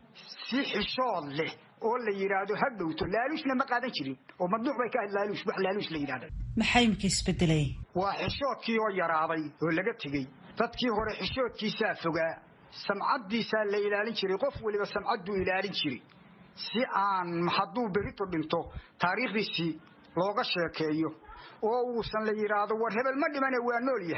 S13: si xishood leh oo la yiraahdo ha dhowto laaluusna ma qaadan jirin oo madnuuc bay ka laaluus wax laaluus la yiraahdo
S12: maxay imka isbedelay
S13: waa xishoodkii oo yaraaday oo laga tegay dadkii hore xishoodkiisa fogaa samcadiisa la ilaalin jiray qof waliba samcadu ilaalin jiray si aan maxaduu berito dhinto taariikhdiisii looga sheekeeyo oo uusan la yiraahdo war hebel ma dhimane waa nool yahay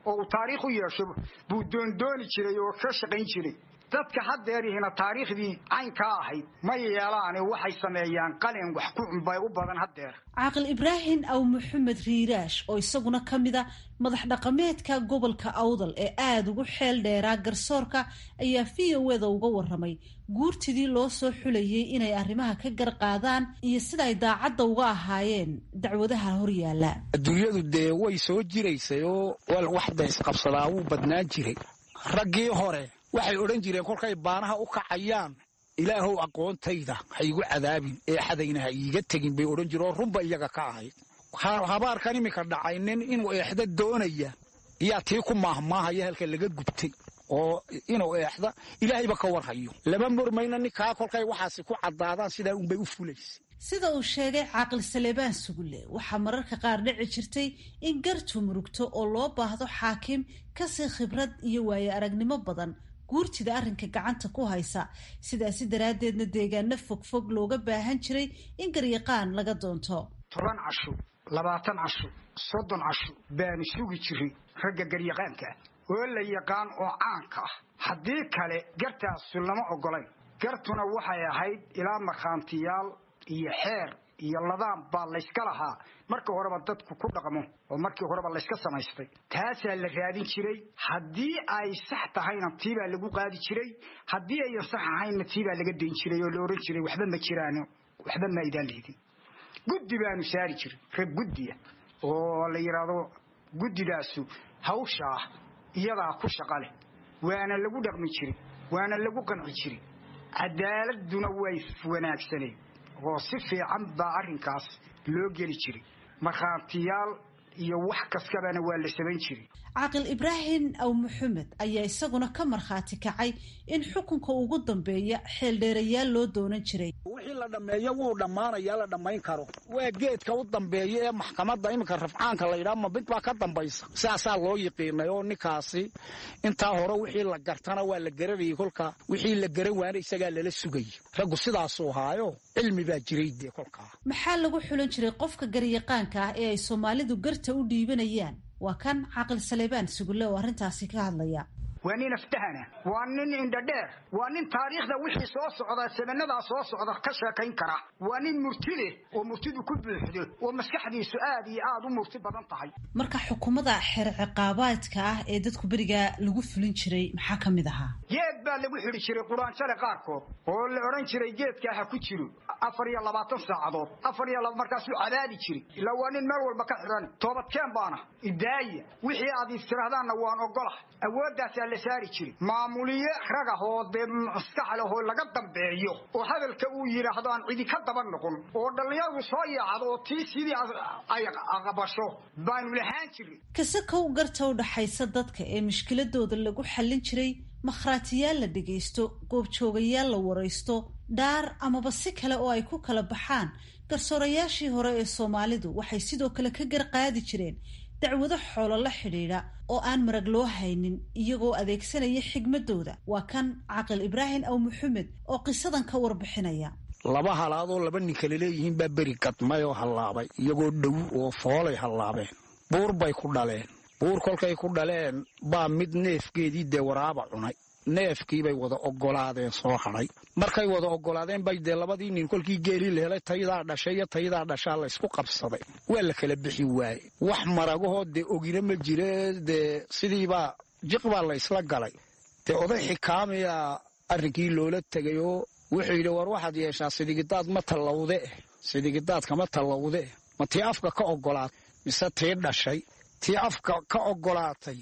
S13: oo uu taariikh u yeesho buu doondooni jiray oo ka shaqayn jiray dadka haddeerihina taariikhdii caynkaa ahayd ma yeelaane waxay sameeyaan qalin wax ku cunbay u badan haddeer
S12: caaqil ibraahim aw maxamed riiraash oo isaguna ka mid a madax dhaqameedka gobolka awdal ee aada ugu xeel dheeraa garsoorka ayaa v o eda uga waramay guurtidii loo soo xulayay inay arrimaha ka garqaadaan iyo sida ay daacadda uga ahaayeen dacwadaha horyaala
S4: adduunyadu dee way soo jiraysay oo waxda isqabsadaa wuu badnaan jiray raggii hore waxay odhan jireen kolkay baanaha u kacayaan ilaahow aqoontayda ha igu cadaabin ee xadayna ha iiga tegin bay odhan jireen oo runba iyaga ka ahayd habaarkan iminka dhacaynin inuu eexda doonaya iyaa tii ku maahmaahaya halka laga gubtay oo inuu eexda ilaahayba ka warhayo lama murmayna ninkaa kolkay waxaasi ku caddaadaan sidaa unbay u fulaysay
S12: sida uu sheegay caaqil saleebaan sugulle waxaa mararka qaar dhici jirtay in gartu murugto oo loo baahdo xaakim kasii khibrad iyo waayo aragnimo badan guurtida arrinka gacanta ku haysa sidaasi daraaddeedna deegaano fogfog looga baahan jiray in garyaqaan laga doonto
S13: toban casho labaatan casho soddon casho baanu sugi jiray ragga garyaqaanka ah oo la yaqaan oo caanka ah haddii kale gartaasu lama ogolayn gartuna waxay ahayd ilaa markhaantiyaal iyo xeer iyo ladaan baa layska lahaa markii horeba dadku ku dhaqmo oo markii horeba layska samaystay taasaa la raadin jiray haddii ay sax tahayna tii baa lagu qaadi jiray haddii ayan sax ahaynna tii baa laga dayn jiray oo la odhan jiray waxba ma jiraano waxba ma aydaan liidin guddi baanu saari jiray rag guddiya oo la yidhaahdo guddidaasu hawsha ah iyadaa ku shaqa leh waana lagu dhaqmi jiray waana lagu qanci jiray cadaaladuna way wanaagsaneed oo si fiican baa arrinkaas loo geli jiray markhaantiyaal iyo wax kaskabana waa la samayn jiray
S12: caaqil ibraahim aw maxamed ayaa isaguna ka markhaati kacay in xukunka ugu dambeeya xeeldheerayaal loo doonan jiray
S4: wixii la dhammeeyo wuu dhammaanayaa la dhammayn karo waa geedka u dambeeya ee maxkamadda iminka rafcaanka la yidhaha ma mid baa ka dambaysa sidaasaa loo yiqiinay oo ninkaasi intaa hore wixii la gartana waa la garanayay kolka wixii la garan waana isagaa lala sugayay raggu sidaasuu haayo cilmi baa jiray dee kolkaa
S12: maxaa lagu xulan jiray qofka garyaqaanka ah ee ay soomaalidu garta u dhiibanayaan waa kan caaqil saleebaan sugulle oo arrintaasi ka hadlaya
S13: waa nin aftahana waa nin indhadheer waa nin taariikhda wixii soo socda samanadaa soo socda ka sheekayn kara waa nin murti leh oo murtidu ku buuxdo oo maskaxdiisu aad iyo aad u murti badan tahay
S12: marka xukuumadda xeer ciqaabaadka ah ee dadku beriga lagu fulin jiray maxaa ka mid ahaa
S13: geed baa lagu xidhi jiray quraanjale qaarkood oo la odhan jiray geedkaa ha ku jiro afar iyo labaatan saacadood afar iyo laba markaasuu cadaadi jiray ilaa waa nin meel walba ka xidhan toobadkeen baana idaaya wixii aad istiraahdaanna waan ogolah awooddaasa la saari jiray maamuliye rag ah oo dee maskax leh oo laga dambeeyo oo hadalka uu yidhaahdo aan cidi ka daba noqon oo dhallinyaradu soo yaacdo oo tii sidii ay aqbasho baanu lahaan jiray
S12: kasakow garta u dhaxaysa dadka ee mushkiladooda lagu xallin jiray makhraatiyaal la dhegaysto goobjoogayaal la waraysto dhaar amaba si kale oo ay ku kala baxaan garsoorayaashii hore ee soomaalidu waxay sidoo kale ka garqaadi jireen dacwado xoolo la xidhiidha oo aan marag loo haynin iyagoo adeegsanaya xigmadooda waa kan caaqil ibraahim aw maxamed oo qisadan ka warbixinaya
S4: laba halaadoo laba nin kale leeyihiin baa beri gadmay oo hallaabay iyagoo dhow oo foolay hallaabeen buur bay ku dhaleen buur kolkay ku dhaleen baa mid neefgeedii dee waraaba cunay neefkiibay wada oggolaadeen soo hadhay markay wada oggolaadeen bay dee labadii nin kolkii geelii la helay tayadaa dhashay iyo tayadaa dhashaa la ysku qabsaday waa la kala bixi waaye wax maragahoo dee ogina ma jire dee sidiibaa jiq baa la ysla galay dee oday xikaamiyaa arrinkii loola tegay oo wuxuu yidhi war waxaad yeeshaa sidigidaad ma tallawde sidigidaadkama tallawde ma tii afka ka oggolaatay mise tii dhashay tii afka ka oggolaatay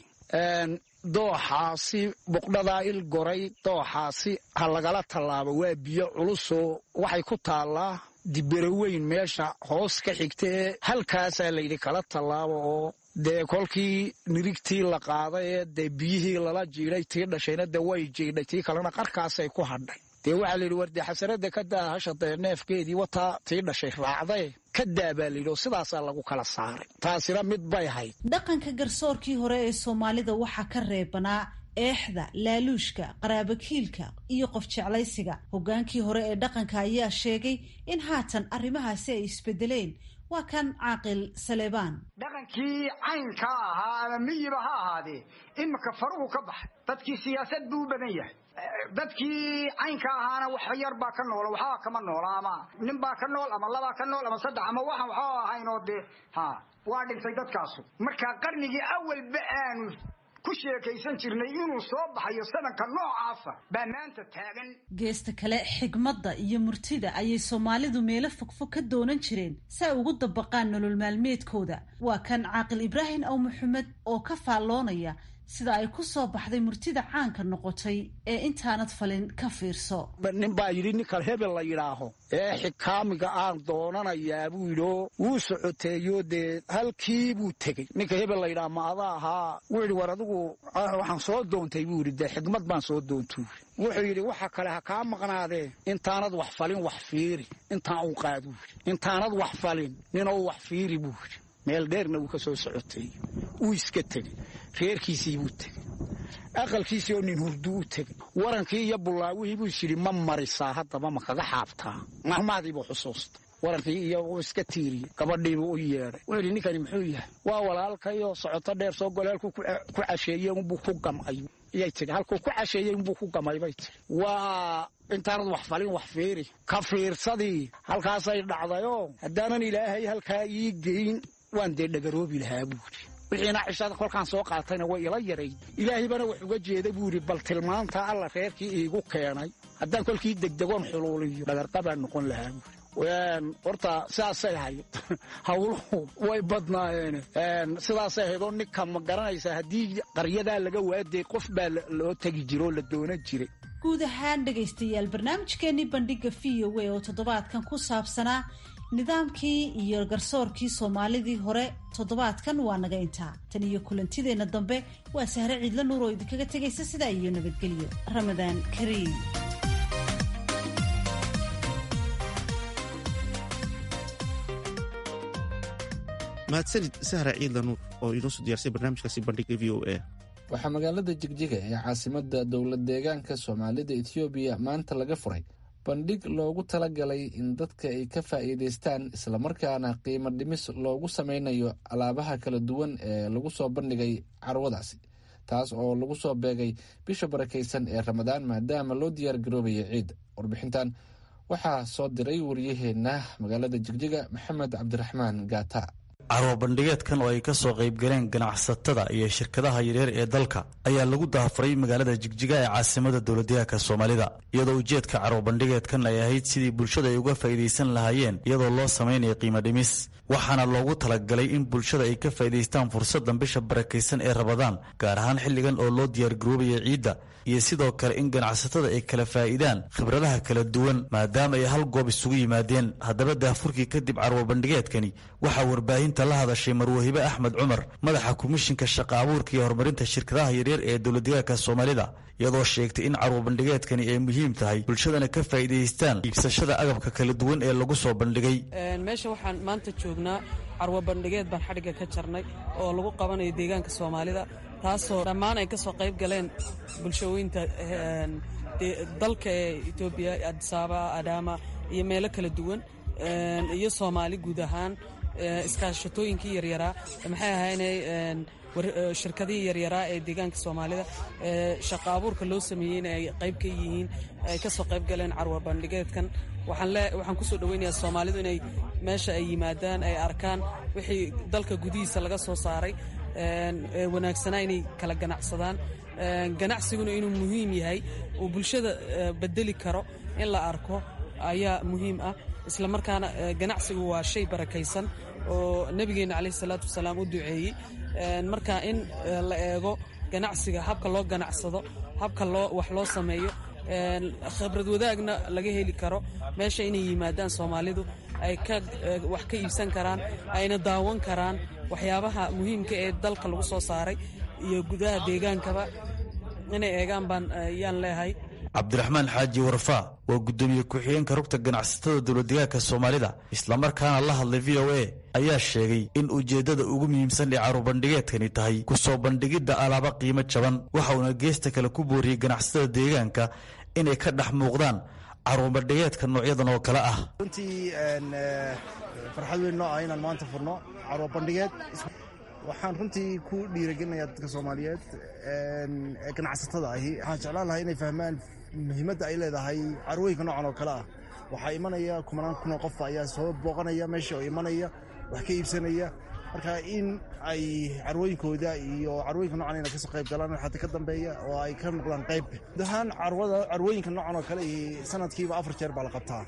S4: dooxaasi buqdhadaa il goray dooxaasi ha lagala tallaabo waa biyo culusoo waxay ku taallaa dibero weyn meesha hoos ka xigta ee halkaasaa layidhi kala tallaabo oo dee kolkii nirigtii la qaaday ee dee biyihii lala jiidhay tii dhashayna dee way jiidhay tii kalena qarkaasay ku hadhay dee waxaa layidhi war dee xasaradda ka daa hasha dee neefkeedii wataa tii dhashay raacdae ka daa baa layidhi oo sidaasaa lagu kala saaray taasina mid bay hayd
S12: dhaqanka garsoorkii hore ee soomaalida waxaa ka reebanaa eexda laaluushka qaraabakiilka iyo qof jeclaysiga hoggaankii hore ee dhaqanka ayaa sheegay in haatan arrimahaasi ay isbedeleen waa kan caaqil Saleebaan.
S13: dhaqankii caynka ahaa ama miyiba ha ahaadee imika faruhu ka baxay dadkii siyaasad buu u badan yahay dadkii caynka ahaana wax yar baa ka nool waxa kama nool ama nin baa ka nool ama laba ka nool ama saddex ama waxa waxa ahayn oo de ha waa dhintay dadkaas marka qarnigii awalba aanu ku sheekaysan jirnay inuu soo baxayo sanadka noocaasa baa maanta taagan.
S12: geesta kale xigmadda iyo murtida ayay Soomaalidu meelo fogfog ka doonan jireen si ay ugu dabaqaan nolol maalmeedkooda. waa kan caaqil Ibraahim Aw Maxamed oo ka faaloonaya sida ay ku soo baxday murtida caanka noqotay ee intaanad falin ka fiirso.
S4: nin baa yidhi ninka hebel la yidhaaho ee xikaamiga aan doonanayaa buu yidhi wuu socoteeyo dee halkii buu tegey ninka hebel la yidhaha ma ada ahaa wuu yidhi war adigu waxaan soo doontay buu yidhi dee xigmad baan soo doontuu wuxuu yidhi waxa kale ha kaa maqnaadee intaanad wax falin wax fiiri intaan uu qaadu intaanad wax falin ninoo wax fiiri buu yidhi meel dheerna uu ka soo socotay uu iska tegey reerkiisii buu tegey aqalkiisii oo nin hurdu u tegey warankii iyo bullaawihii buu is yidhi ma marisaa haddaba ma kaga xaabtaa mahmaadii buu xusuustay warankii iyo uu iska tiiriyey gabadhiibuu u yeedhay wuxuu yidhi ninkani muxuu yahay waa walaalkayoo socoto dheer soo golaalku ku casheeyey unbuu ku gamay iyay tidhi halkuu ku casheeyey unbuu ku gamay bay tidhi waa intaanad wax falin wax fiiri ka fiirsadii halkaasay dhacdayoo haddaanan ilaahay halkaa ii geyn waan dee dhagaroobi lahaa buuri wixiina cishada kolkaan soo qaatayna way ila yarayd ilaahibana wax uga jeeda buuri bal tilmaanta alla reerkii iigu keenay haddaan kolkii degdegoon xuluuliyo dhagarqabaan noqon lahaa buuri horta sidaasay ahayd hawluhu way badnaayeen sidaasay ahayd oo ninka ma garanaysaa haddii qaryadaa laga waaday qof baa loo tegi jiroo la doonan jiray.
S12: guud ahaan dhegaystayaal barnaamijkeenii bandhiga v o a oo toddobaadkan ku saabsanaa nidaamkii iyo garsoorkii Soomaalidii hore toddobaadkan waa naga intaa tan iyo kulantideenna dambe waa Sahre Ciidla Nuur oo idinkaga tegaysa sidaa iyo nabadgelyo. Ramadaan Kariim.
S1: mahadsanid Sahre Ciidla Nuur oo inoo soo diyaarsay barnaamijkaasi bandhiga v o a.
S2: waxaa magaalada Jigjiga ee caasimada dowlad deegaanka Soomaalida Itoobiya maanta laga furay bandhig loogu talagalay in dadka ay ka faa'iidaystaan islamarkaana qiimo dhimis loogu sameynayo alaabaha kala duwan ee lagu soo bandhigay carwadaasi taas oo lagu soo beegay bisha barakaysan ee Ramadaan maadaama loo diyaar garoobaya ciid. warbixintan waxaa soo diray wariyaheena magaalada Jigjiga Maxamed Cabdiraxmaan Gaata.
S14: carwo bandhigeedkan oo ay ka soo qayb galeen ganacsatada iyo shirkadaha yaryar ee dalka ayaa lagu daafuray magaalada Jigjiga ee caasimada dowladdeegaanka Soomaalida iyadoo ujeedka carwo bandhigeedkan ay ahayd sidii bulshada ay uga faa'iideysan lahaayeen iyadoo loo sameeyay qiimo dhimis waxaana loogu talagalay in bulshada ay ka faa'iideystaan fursadan bisha barakaysan ee Ramadaan gaar ahaan xilligan oo loo diyaar garoobaya ciidda iyo sidoo kale in ganacsatada ay kala faa'iidaan khibradaha kala duwan maadaama ay hal goob isugu yimaadeen. haddaba daafurkii kadib carwo bandhigeedkani waxaa warbaahinta la hadashay Marwahibe Axmed Cumar madaxa komishinka shaqo abuurka iyo horumarinta shirkadaha yaryar ee dowladdeegaanka Soomaalida iyadoo sheegtay in carwo bandhigeedkani ay muhiim tahay bulshadana ka faa'iideystaan iibsashada agabka kala duwan ee lagu soo bandhigay.
S15: meesha waxaan maanta joognaa carwo bandhigeed baan xadhiga ka jarnay oo lagu qabanayo deegaanka Soomaalida taasoo dhammaan ay ka soo qayb galeen bulshooyinka dalka ee Itoobiya Addis Ababa Adama iyo meelo kala duwan iyo Soomaali guud ahaan iskaashatooyinkii yaryaraa maxay ahaynay shirkadihii yaryaraa ee deegaanka Soomaalida shaqo abuurka loo sameeyay inay qayb ka yihiin ay ka soo qayb galeen carwo bandhigeedkan. waxaan le waxaan ku soo dhaweynayaa Soomaalidu inay meesha ay yimaadaan ay arkaan wixii dalka gudihiisa laga soo saaray ee wanaagsanaa inay kala ganacsadaan ganacsiguna inuu muhiim yahay oo bulshada bedeli karo in la arko ayaa muhiim ah isla markaana ganacsigu waa shay barakaysan oo nabigeena calayhi salaatu wasalaam u duceeyey marka in la eego ganacsiga habka loo ganacsado habka loo wax loo sameeyo khibrad wadaagna laga heli karo meesha inay yimaadaan Soomaalidu ay ka wax ka iibsan karaan ayna daawan karaan waxyaabaha muhiimka ee dalka lagu soo saaray iyo gudaha deegaankaba inay eegaan baan yaan leeyahay.
S14: Cabdiraxmaan Xaaji Warfaa waa gudoomiye ku-xigeenka rugta ganacsatada dowladdeegaanka Soomaalida isla markaana la hadlay V O A ayaa sheegay in ujeedada ugu muhiimsan ee carwo bandhigeedkani tahay ku soo bandhigidda alaabo qiimo jaban waxa uuna geesta kale ku booriyay ganacsatada deegaanka inay ka dhex muuqdaan carwo bandhigeedka noocyadan oo kale ah.
S16: runtii farxad weyn noo ah inaan maanta furno carwo bandhigeed. waxaan runtii ku dhiirigelinayaa dadka Soomaaliyeed ee ganacsatada ahi waxaan jeclaan lahaa inay fahmaan muhiimadda ay leedahay carwooyinka noocan oo kale ah. waxaa imanaya kumanaan kun oo qof ayaa soo booqanaya meesha oo imanaya wax ka iibsanaya, marka in ay carwooyinkooda iyo carwooyinka noocan inay ka soo qayb galaan xataa ka dambeeya oo ay ka noqdaan qayb. dahaan carwada carwooyinka noocan oo kale sanadkiiba afar jeer baa la qabtaa.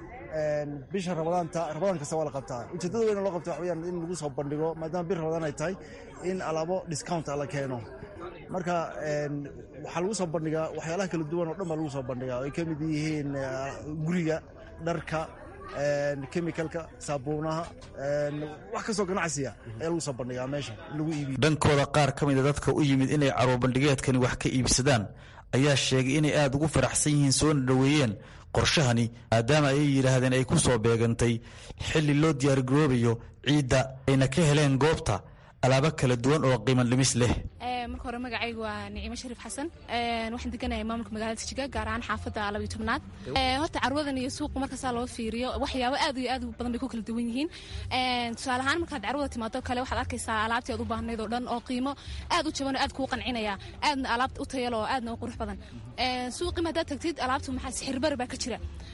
S16: bisha rabadaanta rabadaan kasta waa la qabtaa. ujeedada weyn oo loo qabto waxa weeyaan in lagu soo bandhigo maadaama bir rabadaan ay tahay in alaabo discount la keeno. marka waxaa lagu soo bandhigaa waxyaalaha kala duwan oo dhan baa lagu soo bandhigaa ay ka mid yihiin guriga, dharka, chemicalka, saabuunaha, wax kastoo ganacsiya ayaa lagu soo bandhigaa meesha lagu iibiyo.
S14: dhankooda qaar ka mid a dadka u yimid inay carwo bandhigeedkani wax ka iibsadaan ayaa sheegay inay aada ugu faraxsan yihiin soona dhoweeyeen qorshahani maadaama ay yidhaahdeen ay ku soo beegantay xilli loo diyaargaroobayo ciidda ayna ka heleen goobta alaabo kala duwan oo qiimo dhimis leh.
S17: marka hore magacaygu waa Niciimo Shariif Xasan, waxaan deganahay maamulka magaalada Jigjiga gaar ahaan xaafadda laba iyo tobnaad. horta carwadan iyo suuqa markaas loo fiiriyo waxyaabo aad iyo aad u badan bay ku kala duwan yihiin. tusaale ahaan markaad carwada timaado kale waxaad arkaysaa alaabtii aad u baahnayd oo dhan oo qiimo aad u jaban oo aad kuu qancinaya, aadna alaabta u tayo leh oo aadna u qurux badan. suuqii ma tagtid alaabtu maxaa sixir bar baa ka jira.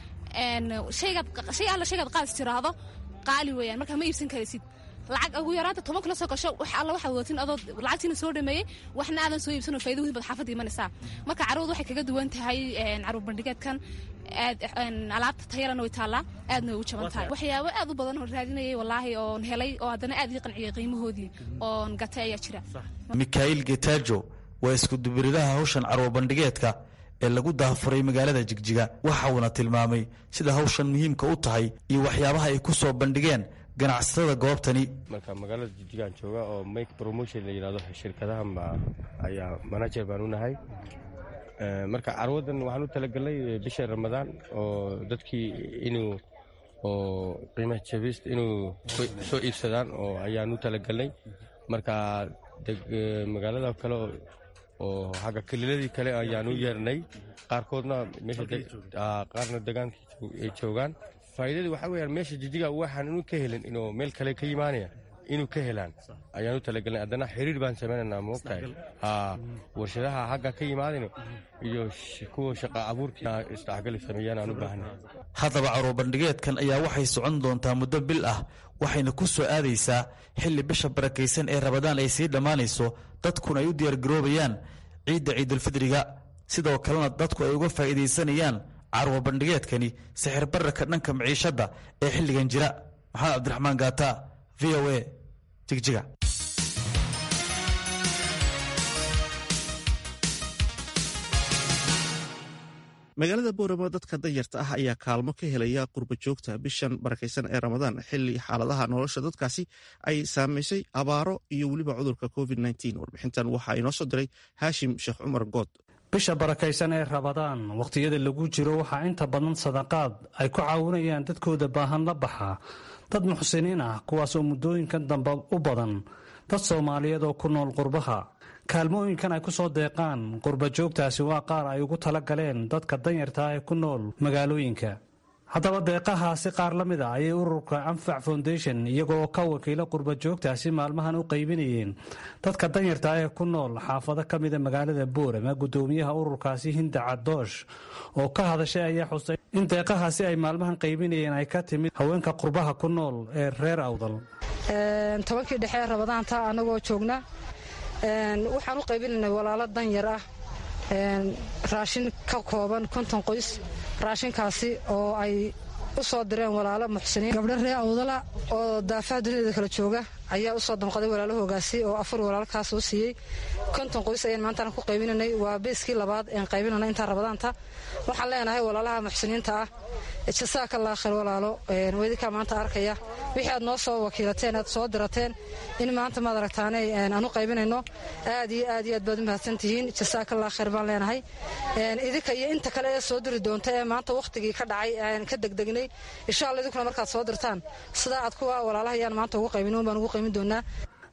S17: shaygaad shay alla shaygaad qaas tiraahdo qaali weeyaan, marka ma iibsan karaysid. lacag ugu yaraanta toban kilo soo gasho wax alla waxa wadatin adoo lacagtiina soo dhameeyay waxna aadan soo iibsan oo faa'iido weyn bad xaafadda imanaysaa. marka carwadu waxay kaga duwan tahay carwo bandhigeedkan aad alaabta tayalana way taallaa aadna way u jaban tahay. waxyaabo aad u badan oo raadinayay wallaahi oon helay oo haddana aad ii qanciyay qiimahoodii oon gatay ayaa jira.
S14: Mikhail Getajo waa isku dubiridaha hawshan carwo bandhigeedka ee lagu daafuray magaalada Jigjiga. waxa uuna tilmaamay sida hawshan muhiimka u tahay iyo waxyaabaha ay ku soo bandhigeen ganacsatada goobtani.
S18: marka magaalada Jigjiga jooga oo make promotion la yiraahdo shirkadaha ayaa manager baan u nahay. marka carwadan waxaan u talagalay bisha Ramadaan oo dadkii inuu oo qiimaha jabist inuu soo iibsadaan oo ayaan u talagalay. marka magaalada kale oo haga kaliladii kale ayaan u yeernay, qaarkoodna meesha qaarna deegaanka ay joogaan. faa'iidadu waxa weeyaan meesha Jigjiga waxaan inuu ka helin inuu meel kale ka yimaanaya inuu ka helaan ayaan u talagalnay. haddana xiriir baan samaynaynaa moogtahay warshadaha xagga ka yimaadeen iyo kuwa shaqa abuurka isdhexgal sameeyaan aan u baahnay.
S14: haddaba carwo bandhigeedkan ayaa waxay socon doontaa muddo bil ah, waxayna ku soo aadaysaa xilli bisha barakaysan ee Ramadaan ay sii dhammaanayso, dadkuna ay u diyaargaroobayaan ciidda ciidulfidriga. sidoo kalena dadku ay uga faa'iidaysanayaan carwo bandhigeedkani sixir bararka dhanka maciishadda ee xilligan jira. maxamed cabdiraxmaan gaata, v o a, Jigjiga.
S1: magaalada Booramo dadka danyarta ah ayaa kaalmo ka helaya qurba joogta bishan barakaysan ee Ramadaan, xilli xaaladaha nolosha dadkaasi ay saamaysay abaaro iyo weliba cudurka covid nineteen. warbixintan waxaa inoo soo diray Haashim Sheekh Cumar Good.
S19: bisha barakaysan ee Ramadaan waqtiyada lagu jiro waxaa inta badan sadaqaad ay ku caawinayaan dadkooda baahan la baxa dad muxsiniin ah, kuwaas oo muddooyinkan dambe u badan dad Soomaaliyeed oo ku nool qurbaha. kaalmooyinkan ay ku soo deeqaan qurba joogtaasi waa qaar ay ugu tala galeen dadka danyarta ah ee ku nool magaalooyinka. haddaba deeqahaasi qaar la mid a ayay ururka Anfac Foundation iyagoo ka wakiila qurba joogtaasi maalmahan u qaybinayeen dadka danyarta ah ee ku nool xaafado ka mida magaalada Boorama. gudoomiyaha ururkaasi Hinda Cadoosh oo ka hadashay ayaa xusay in deeqahaasi ay maalmahan qaybinayeen ay ka timid haweenka qurbaha ku nool ee reer Awdal.
S20: tobankii dhexe Ramadaanta anagoo joogna waxaan u qaybinaynay walaalo danyar ah raashin ka kooban konton qoys. raashinkaasi oo ay u soo direen walaalo muxsiniin gabdho reer Awdala oo daafaha dunida kala jooga ayaa u soo damqaday walaalahoogaasi oo afar walaalkaas oo siiyey konton qoys ayaan maanta ku qaybinanay. waa beeskii labaad ee qaybinana inta Ramadaanta. waxaan leenahay walaalaha muxsiniinta ah jazakallahu khayr walaalo, weedika maanta arkaya wixii aad noo soo wakiilateen aad soo dirateen in maanta maad aragtaanay aanu qaybinayno. aad iyo aad iyo aad baad u mahadsantihiin, jazakallahu khayr baan leenahay. idinka iyo inta kale ee soo diri doonta ee maanta waqtigii ka dhacay aan ka degdegnay insha Allah idinkuna markaad soo dirtaan sida aad kuwa walaalaha yaan maanta ugu qaybin baan ugu qaymin doonaa.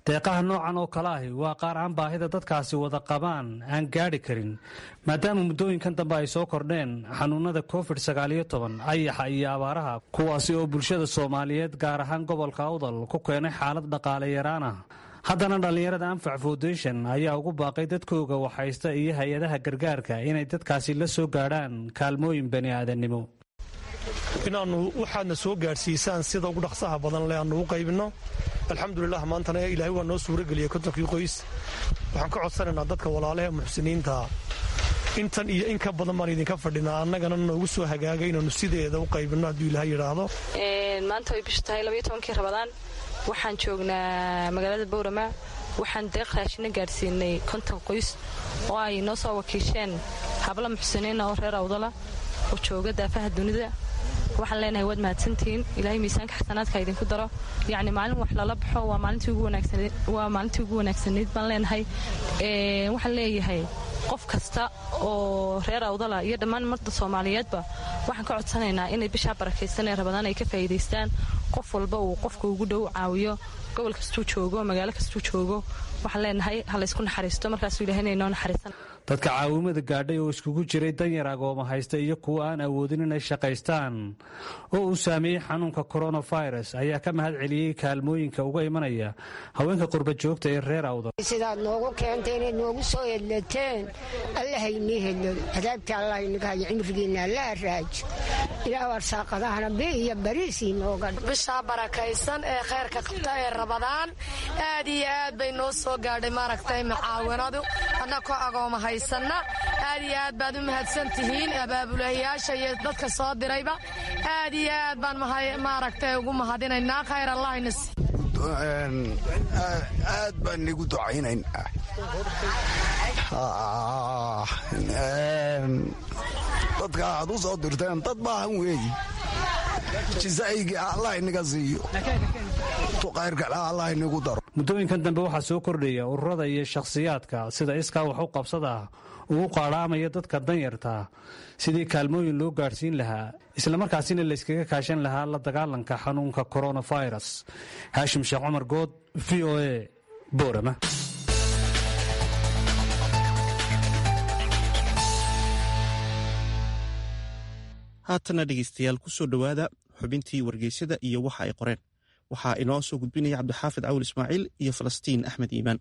S19: deeqaha noocan oo kale ahi waa qaar aan baahida dadkaasi wada qabaan aan gaadhi karin maadaama muddooyinkan dambe ay soo kordheen xanuunada covid sagaaliyo toban ayaxa iyo abaaraha kuwaasi oo bulshada soomaaliyeed gaar ahaan gobolka awdal ku keenay xaalad dhaqaale yaraan ah. haddana dhallinyarada anfac foundation ayaa ugu baaqay dadkooga waxhaysta iyo hay-adaha gargaarka inay dadkaasi la soo gaadhaan kaalmooyin bani aadannimo.
S21: inaannu waxaadna soo gaadhsiisaan sida ugu dhaqsaha badan le aannu u qaybinno. alxamdulilah maantana ilaahay waa noo suurageliyey kontonkii qoys. waxaan ka codsanaynaa dadka walaalaha muxsiniinta intan iyo in ka badan baan idinka fadhinaa annagana noogu soo hagaagay inaannu sideeda u qaybinno hadduu ilaahay yidhaahdo.
S22: maanta way bishu tahay labaiyo tobankii rabadaan waxaan joognaa magaalada bowrama. waxaan deeq raashina gaadhsiinay konton qoys oo ay noo soo wakiisheen habla muxsiniina oo reer awdala oo jooga daafaha dunida. waxaan leenahay waad mahadsantihiin, ilaahay miisaanka xasanaadka idinku daro. yacni maalin wax lala baxo waa maalintii ugu wanaagsanayd baan leenahay. waxaan leeyahay qof kasta oo reer awdala iyo dhammaan marda soomaaliyeedba waxaan ka codsanaynaa inay bishaa barakaysan ee rabadaan ay ka faa'iidaystaan. qof walba uu qofka ugu dhow caawiyo, gobol kastuu joogo, magaalo kastuu joogo. waxaan leenahay ha laysku naxariisto, markaasuu ilahay inay noo naxariisan.
S19: dadka caawimada gaadhay oo iskugu jiray danyar agooma haysta iyo kuwa aan awoodin inay shaqaystaan oo uu saameeyey xanuunka coronavirus ayaa ka mahad celiyey kaalmooyinka uga imanaya haweenka qurba joogta ee reer awdal.
S23: sidaad noogu keentay inayd noogu soo hedlateen allahaynii hedlo, cadaabta allah inaga hayo, cimrigiina allaha raajo, ilaah arsaaqadahana bi iyo bariisii nooga
S24: bishaa barakaysan ee khayrka qabta ee rabadaan aad iyo aad bay noo soo gaadhay maaragtay mucaawinadu annakoo agooma haysanna. aad iyo aad baad u mahadsan tihiin abaabulayaasha iyo dadka soo dirayba. aad iyo aad baan maaragtay ugu mahadinaynaa. khayr allah inas
S25: aad baan nigu ducaynaynaa. dadka aad u soo dirteen dad baahan weeyi, jisaaygii allah inaga siiyo, tuqayrkale allah inagu daro.
S19: muddooyinkan dambe waxaa soo kordhaya ururada iyo shakhsiyaadka sida iskaa wax u qabsada ugu qaadhaamaya dadka danyarta sidii kaalmooyin loo gaadhsiin lahaa islamarkaasina layskaga kaashan lahaa la dagaalanka xanuunka coronavirus. haashim sheekh cumar good, v o a, boorama.
S1: haatana dhegaystayaal ku soo dhowaada xubintii wargeysyada iyo waxa ay qoreen. waxaa inoo soo gudbinaya cabdixaafid cawil ismaaciil iyo falastiin axmed iimaan.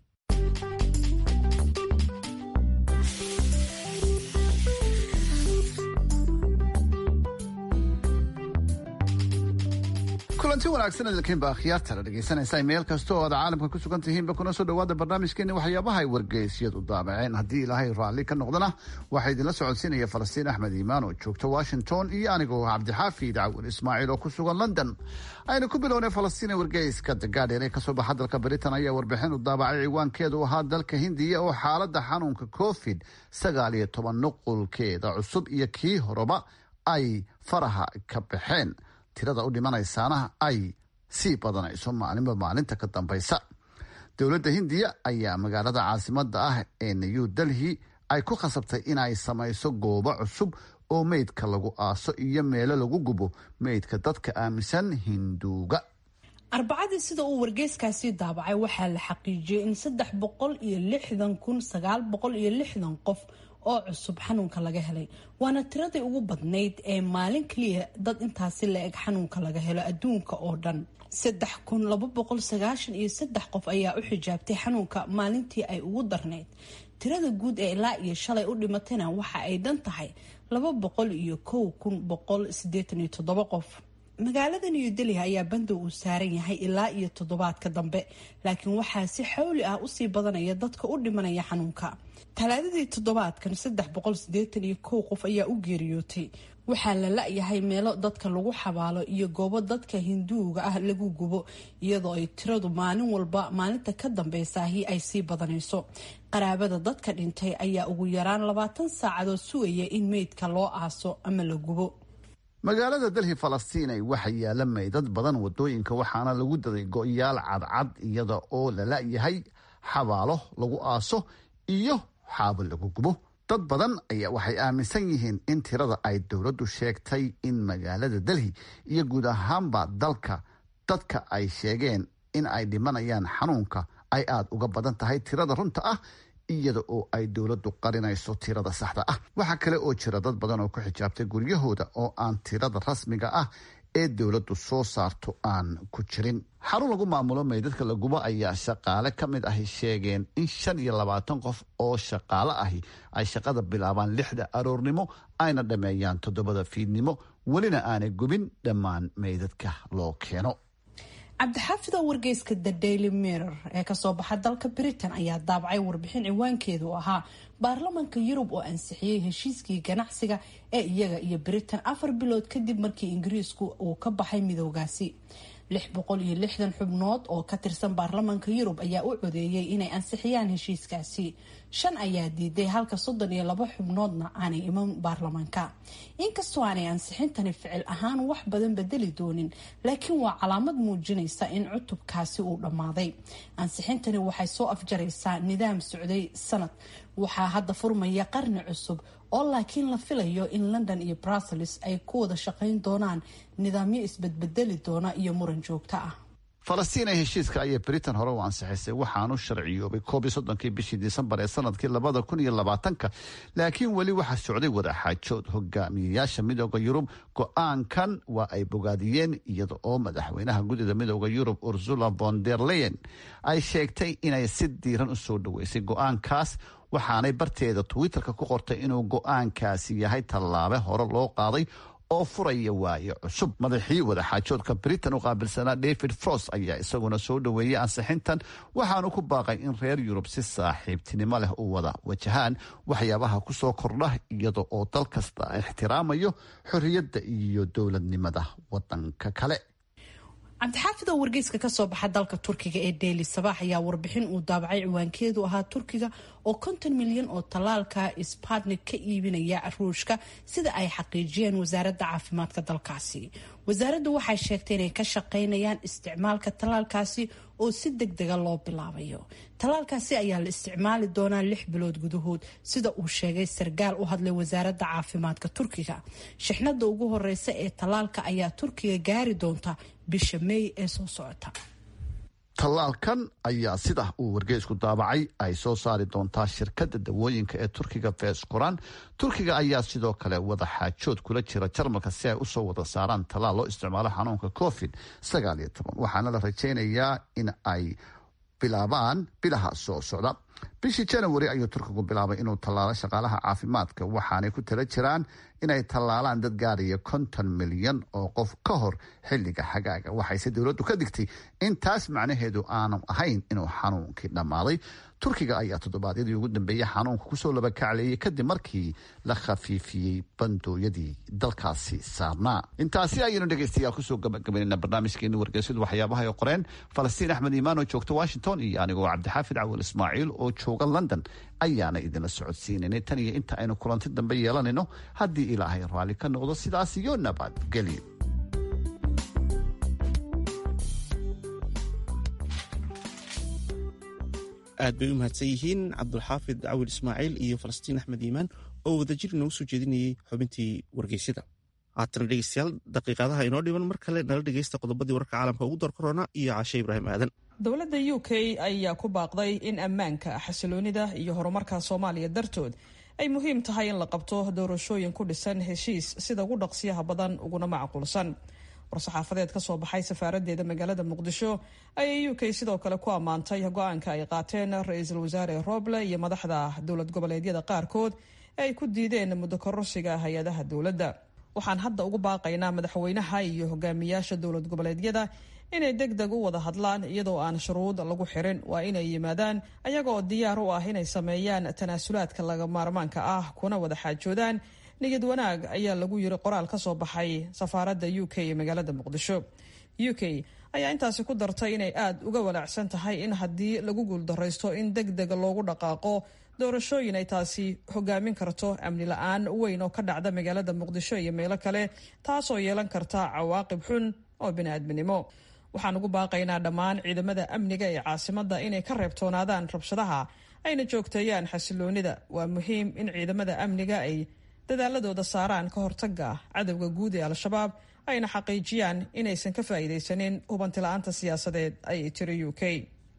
S26: kulanti wanaagsan idinkiinba akhyaartana dhegaysanaysa meel kasta oo aad caalamka ku sugan tihiinba kuna soo dhowaada barnaamijkeeni waxyaabaha ay wargeysyadu daabaceen. haddii ilaahay raalli ka noqdana waxaa idinla socodsiinaya falastiin axmed iimaan oo joogta washington iyo anigoo cabdixaafid cawil ismaaciil oo ku sugan london. aynu ku bilownay falastiin wargeyska The Guardian ee kasoo baxa dalka britain ayaa warbixin u daabacay ciwaankeedu ahaa dalka hindiya oo xaalada xanuunka covid sagaal iyo toban nuqulkeeda cusub iyo kii horeba ay faraha ka baxeen, tirada u dhimanaysaana ay sii badanayso maalinba maalinta ka dambaysa. dowladda hindiya ayaa magaalada caasimada ah ee new delhi ay ku khasabtay inay samayso goobo cusub oo meydka lagu aaso iyo meelo lagu gubo meydka dadka aaminsan hinduuga.
S27: arbacadii sida uu wargeyskaasi daabacay waxaa la xaqiijiyey in saddex boqol iyo lixdan kun sagaal boqol iyo lixdan qof oo cusub xanuunka laga helay, waana tiradii ugu badnayd ee maalin kaliya dad intaasi la eg xanuunka laga helo adduunka oo dhan. saddex kun laba boqol sagaashan iyo saddex qof ayaa u xijaabtay xanuunka maalintii ay ugu darnayd. tirada guud ee ilaa iyo shalay u dhimatayna waxa ay dhan tahay laba boqol iyo kow kun boqol sideetan iyo toddoba qof. magaalada new delhi ayaa bandow uu saaran yahay ilaa iyo toddobaadka dambe, laakiin waxaa si xawli ah usii badanaya dadka u dhimanaya xanuunka. talaadadii toddobaadkan saddex boqol sideetan iyo kow qof ayaa u geeriyootay. waxaa la la-yahay meelo dadka lagu xabaalo iyo goobo dadka hinduuga ah lagu gubo, iyadoo ay tiradu maalin walba maalinta ka dambeysaahi ay sii badanayso. qaraabada dadka dhintay ayaa ugu yaraan labaatan saacadood sugaya in meydka loo aaso ama la gubo.
S26: magaalada delhi falastiinay waxaa yaala meydad badan wadooyinka waxaana lagu daday go-yaal cadcad iyada oo la la-yahay xabaalo lagu aaso iyo xaabo lagu gubo. dad badan ayaa waxay aaminsan yihiin in tirada ay dowladdu sheegtay in magaalada delhi iyo guud ahaanba dalka dadka ay sheegeen in ay dhimanayaan xanuunka ay aada uga badan tahay tirada runta ah iyada oo ay dowladdu qarinayso tirada saxda ah. waxaa kale oo jira dad badan oo ku xijaabtay guryahooda oo aan tirada rasmiga ah ee dowladdu soo saarto aan ku jirin. xarun lagu maamulo meydadka la gubo ayaa shaqaale ka mid ahi sheegeen in shan iyo labaatan qof oo shaqaale ahi ay shaqada bilaabaan lixda aroornimo ayna dhammeeyaan toddobada fiidnimo, welina aanay gubin dhammaan meydadka loo keeno.
S27: cabdixaafid oo wargeyska the daily mirror ee kasoo baxa dalka britain ayaa daabacay warbixin ciwaankeedu ahaa baarlamanka yurub oo ansixiyey heshiiskii ganacsiga ee iyaga iyo britain afar bilood kadib markii ingiriisku uu ka baxay midoogaasi. lix boqol iyo lixdan xubnood oo ka tirsan baarlamanka yurub ayaa u codeeyey inay ansixiyaan heshiiskaasi. shan ayaa diiday halka soddon iyo laba xubnoodna aanay iman baarlamanka. inkastoo aanay ansixintani ficil ahaan wax badan bedeli doonin, laakiin waa calaamad muujinaysa in cutubkaasi uu dhammaaday. ansixintani waxay soo afjaraysaa nidaam socday sanad. waxaa hadda furmaya qarni cusub oo laakiin la filayo in London iyo Brussels ay ku wada shaqayn doonaan nidaamyo isbedbedeli doona iyo muran joogto ah.
S26: falastiin ee heshiiska ayay britain hore u ansixisay, waxaanu sharciyoobay koob iyo soddonkii bishii disembar ee sanadkii labada kun iyo labaatanka, laakiin weli waxaa socday wadaxaajood. hogaamiyayaasha midooda yurub go-aankan waa ay bogaadiyeen, iyada oo madaxweynaha guddida midooda yurub Ursula von der Leyen ay sheegtay inay si diiran u soo dhaweysay go-aankaas, waxaanay barteeda twitterka ku qortay inuu go-aankaasi yahay tallaabe hore loo qaaday oo furaya waayo cusub. madaxii wadaxaajoodka britain u qaabilsanaa David Frost ayaa isaguna soo dhaweeyey ansixintan, waxaanu ku baaqay in reer yurub si saaxiibtinimo leh u wada wajahaan waxyaabaha ku soo kordha, iyada oo dal kasta ixtiraamayo xorriyadda iyo dowladnimada wadanka kale.
S27: cabdixaafid oo wargeyska kasoo baxa dalka turkiga ee Daily Sabah ayaa warbixin uu daabacay ciwaankeedu ahaa Turkiga oo konton milyan oo talaalka Sputnik ka iibinaya Ruushka, sida ay xaqiijiyeen wasaaradda caafimaadka dalkaasi. wasaaraddu waxay sheegtay inay ka shaqaynayaan isticmaalka talaalkaasi oo si degdega loo bilaabayo. talaalkaasi ayaa la isticmaali doonaa lix bilood gudahood, sida uu sheegay sarkaal u hadlay wasaaradda caafimaadka Turkiga. shixnada ugu horeysa ee talaalka ayaa Turkiga gaari doonta bisha May ee soo socota.
S26: tallaalkan ayaa sida uu wargeysku daabacay ay soo saari doontaa shirkadda dawooyinka ee Turkiga Fescoran. Turkiga ayaa sidoo kale wada xaajood kula jira Jarmalka si ay usoo wada saaraan tallaal loo isticmaalo xanuunka covid sagaal iyo toban, waxaana la rajaynayaa in ay bilaabaan bilaha soo socda. bishii January ayuu Turkigu bilaabay inuu tallaalo shaqaalaha caafimaadka, waxaanay ku tala jiraan inay tallaalaan dad gaaraya konton milyan oo qof ka hor xilliga xagaaga. waxayse dowladdu ka digtay in taas macnaheedu aanu ahayn inuu xanuunkii dhammaaday. Turkiga ayaa toddobaadyadii ugu dambeeyey xanuunka kusoo laba kacleeyay kadib markii la khafiifiyey bandooyadii dalkaasi saarnaa. intaasi ayaynu dhegaystayaal kusoo gabagabaynayna barnaamijkeeni wargeysyadu waxyaabaha ay qoreen. Falastiin Axmed Iimaan oo joogta Washington iyo anigoo cabdixaafid cawal Ismaaciil oo jooga London ayaana idinla socodsiinaynay. tan iyo inta aynu kulanti dambe yeelanayno, haddii ilaahay raalli ka noqdo, sidaas iyo nabadgelyo.
S1: aad bay u mahadsan yihiin cabdulxaafid cawil ismaaciil iyo falastiin axmed iimaan oo wadajir inoogu soo jeedinayay xubintii wargeysyada. haatana dhegeystayaal, daqiiqadaha inoo dhiban mar kale nala dhegeysta qodobadii wararka caalamka ugu door korona iyo Caashe Ibraahim Aadan.
S3: dowladda U K ayaa ku baaqday in ammaanka, xasiloonida iyo horumarka Soomaaliya dartood ay muhiim tahay in la qabto doorashooyin ku dhisan heshiis sida ugu dhaqsiyaha badan uguna macquulsan. war-saxaafadeed ka soo baxay safaaradeeda magaalada Muqdisho ayay U K sidoo kale ku ammaantay go-aanka ay qaateen ra-iisul wasaare Roble iyo madaxda dowlad goboleedyada qaarkood ee ay ku diideen muddo kororsiga hay-adaha dowladda. waxaan hadda ugu baaqaynaa madaxweynaha iyo hogaamiyaasha dowlad goboleedyada inay degdeg u wada hadlaan iyadoo aan shuruud lagu xirin. waa inay yimaadaan ayaga oo diyaar u ah inay sameeyaan tanaasulaadka laga maarmaanka ah kuna wada xaajoodaan niyad wanaag, ayaa lagu yiri qoraal ka soo baxay safaaradda U K ee magaalada Muqdisho. U K ayaa intaasi ku dartay inay aad uga walaacsan tahay in haddii lagu guuldaraysto in degdeg loogu dhaqaaqo doorashooyin ay taasi hogaamin karto amni la-aan weyn oo ka dhacda magaalada Muqdisho iyo meelo kale, taasoo yeelan karta cawaaqib xun oo bini'aadminimo. waxaan ugu baaqaynaa dhammaan ciidamada amniga ee caasimadda inay ka reebtoonaadaan rabshadaha ayna joogteeyaan xasiloonida. waa muhiim in ciidamada amniga ay dadaaladooda saaraan ka hortaga cadowga guud ee al-shabaab, ayna xaqiijiyaan inaysan ka faa'iidaysanin hubanti la-aanta siyaasadeed, ayay tiri U K.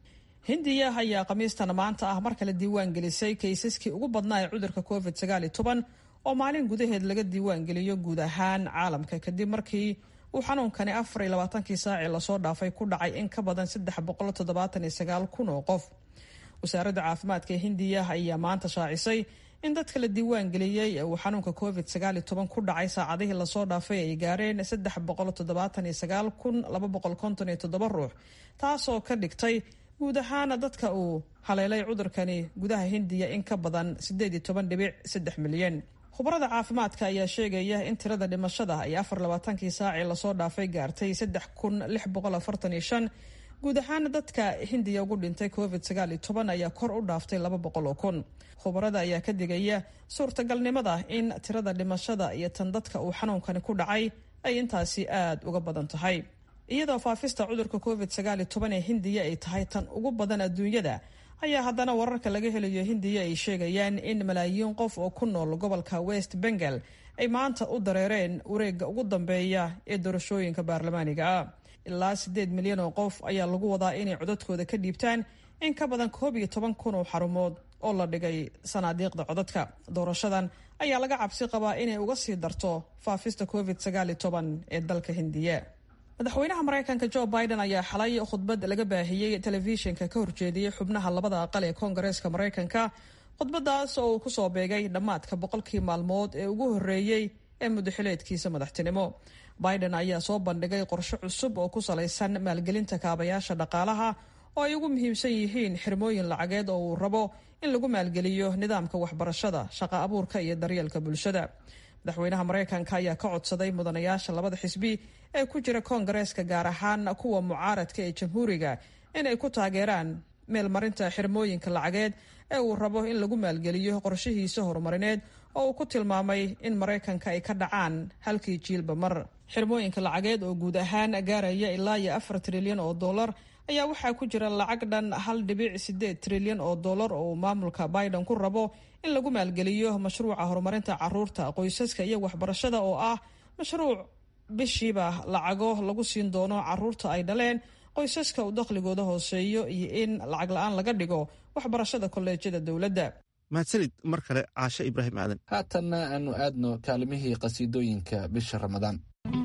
S3: hindiya ayaa khamiistan maanta ah mar kale diiwaan gelisay kaysaskii ugu badnaa ee cudurka covid sagaal iyo toban oo maalin gudaheed laga diiwaan geliyo guud ahaan caalamka kadib markii uu xanuunkani afar iyo labaatankii saacii lasoo dhaafay ku dhacay in ka badan saddex boqol toddobaatan iyo sagaal kun oo qof. wasaaradda caafimaadka ee hindiya ayaa maanta shaacisay in dadka la diiwaan geliyey ee uu xanuunka covid sagaal iyo toban ku dhacay saacadihii lasoo dhaafay ay gaareen saddex boqol toddobaatan iyo sagaal kun laba boqol konton iyo toddoba ruux, taasoo ka dhigtay guud ahaan dadka uu haleelay cudurkani gudaha hindiya in ka badan sideed iyo toban dhibic saddex milyan. khubarada caafimaadka ayaa sheegaya in tirada dhimashada ay afar labaatankii saacii lasoo dhaafay gaartay saddex kun lix boqol afartan iyo shan. guud ahaan dadka hindiya ugu dhintay covid sagaal iyo toban ayaa kor u dhaaftay laba boqol oo kun. khubarada ayaa ka digaya suurtagalnimada in tirada dhimashada iyo tan dadka uu xanuunkani ku dhacay ay intaasi aada uga badan tahay. iyadoo faafista cudurka covid sagaal iyo toban ee hindiya ay tahay tan ugu badan adduunyada, ayaa haddana wararka laga helayo hindiya ay sheegayaan in malaayiin qof oo ku nool gobolka west bengal ay maanta u dareereen wareegga ugu dambeeya ee doorashooyinka baarlamaaniga ah. ilaa siddeed milyan oo qof ayaa lagu wadaa inay codadkooda ka dhiibtaan in ka badan koob iyo toban kun oo xarumood oo la dhigay sanaadiiqda codadka. doorashadan ayaa laga cabsi qabaa inay uga sii darto faafista covid sagaal iyo toban ee dalka hindiya. madaxweynaha maraykanka joe biden ayaa xalay khudbad laga baahiyey telefishinka ka horjeediyey xubnaha labada aqal ee koongareeska maraykanka. khudbadaas oo uu kusoo beegay dhammaadka boqolkii maalmood ee ugu horreeyey ee muddaxileedkiisa madaxtinimo. biden ayaa soo bandhigay qorshe cusub oo ku salaysan maalgelinta kaabayaasha dhaqaalaha oo ay ugu muhiimsan yihiin xirmooyin lacageed oo uu rabo in lagu maalgeliyo nidaamka waxbarashada, shaqo abuurka iyo daryeelka bulshada. madaxweynaha maraykanka ayaa ka codsaday mudanayaasha labada xisbi ee ku jira koongareeska, gaar ahaan kuwa mucaaradka ee jamhuuriga, inay ku taageeraan meelmarinta xirmooyinka lacageed ee uu rabo in lagu maalgeliyo qorshihiisa horumarineed oo uu ku tilmaamay in maraykanka ay ka dhacaan halkii jiilba mar. xirmooyinka lacageed oo guud ahaan gaaraya ilaa iyo afar trilyan oo dollar ayaa waxaa ku jira lacag dhan hal dhibic sideed trilyan oo dollar oo uu maamulka biden ku rabo in lagu maalgeliyo mashruuca horumarinta caruurta, qoysaska iyo waxbarashada oo ah mashruuc bishiiba lacago lagu siin doono caruurta ay dhaleen qoysaska uu dakhligooda hooseeyo iyo in lacag la-aan laga dhigo waxbarashada kolleejyada dowladda.
S1: mahadsanid mar kale caashe ibraahim aadan.
S2: haatanna aanu aadno kaalimihii qasiidooyinka bisha ramadaan.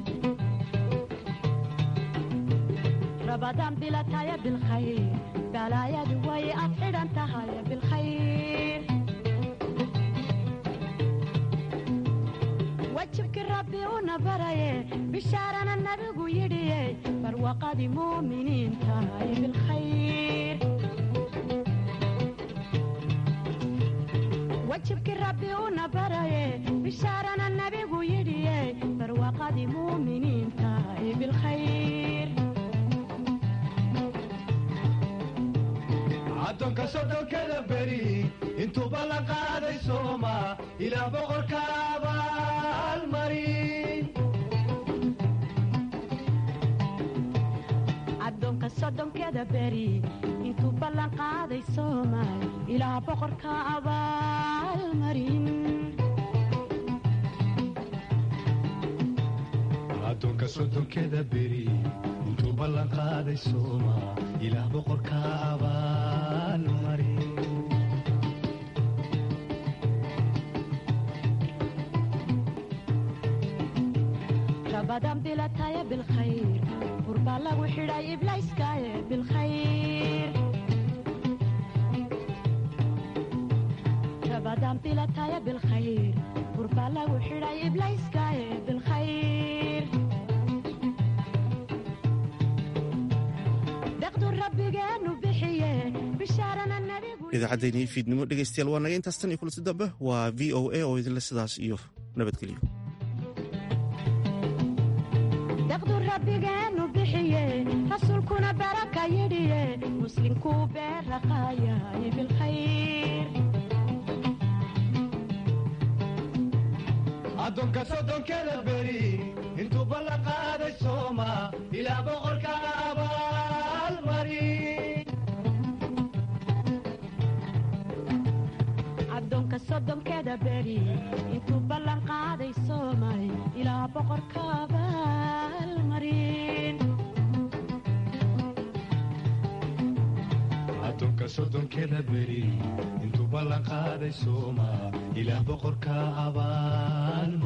S5: رمضان بلا تايا بالخير بلا يا دوي أفعل أنت هاي بالخير وجهك ربي ونبري بشارنا النبي يدي فروقة مؤمنين تاي بالخير وجهك ربي ونبري بشارنا النبي يدي فروقة مؤمنين تاي بالخير
S6: addoonka soddonkada beri intuu ballan qaaday sooma ilaa boqorka abaalmarin
S5: addoonka soddonkada beri intuu ballan qaaday sooma ilaa boqorka abaalmarin
S6: addoonka soddonkada beri intuu ballan qaaday sooma ilaa boqorka abaalmarin
S5: رمضان بلا تايا بالخير قرب الله وحراي إبلايس كايا بالخير رمضان بلا تايا بالخير قرب الله وحراي إبلايس كايا بالخير
S1: idaacaddeennii fiidnimo dhegaystayaal waa naga intaas tan iyo kulanti dambe waa v o a oo idinle sidaas iyo nabadgelyo.
S5: daqdu rabbigeenu bixiye rasuulkuna baraka yidhiye muslimkuu beeraqaayay bilkhayr
S6: addoonka soddonkada beri intuu ballan qaaday sooma ilaa boqorka abaalmarin
S5: addoonka soddonkeda beri intuu ballan qaaday soomay ilaa boqorka abaalmarin
S6: sodonkeeda beri intuu ballan qaaday sooma ilaah boqorka abaan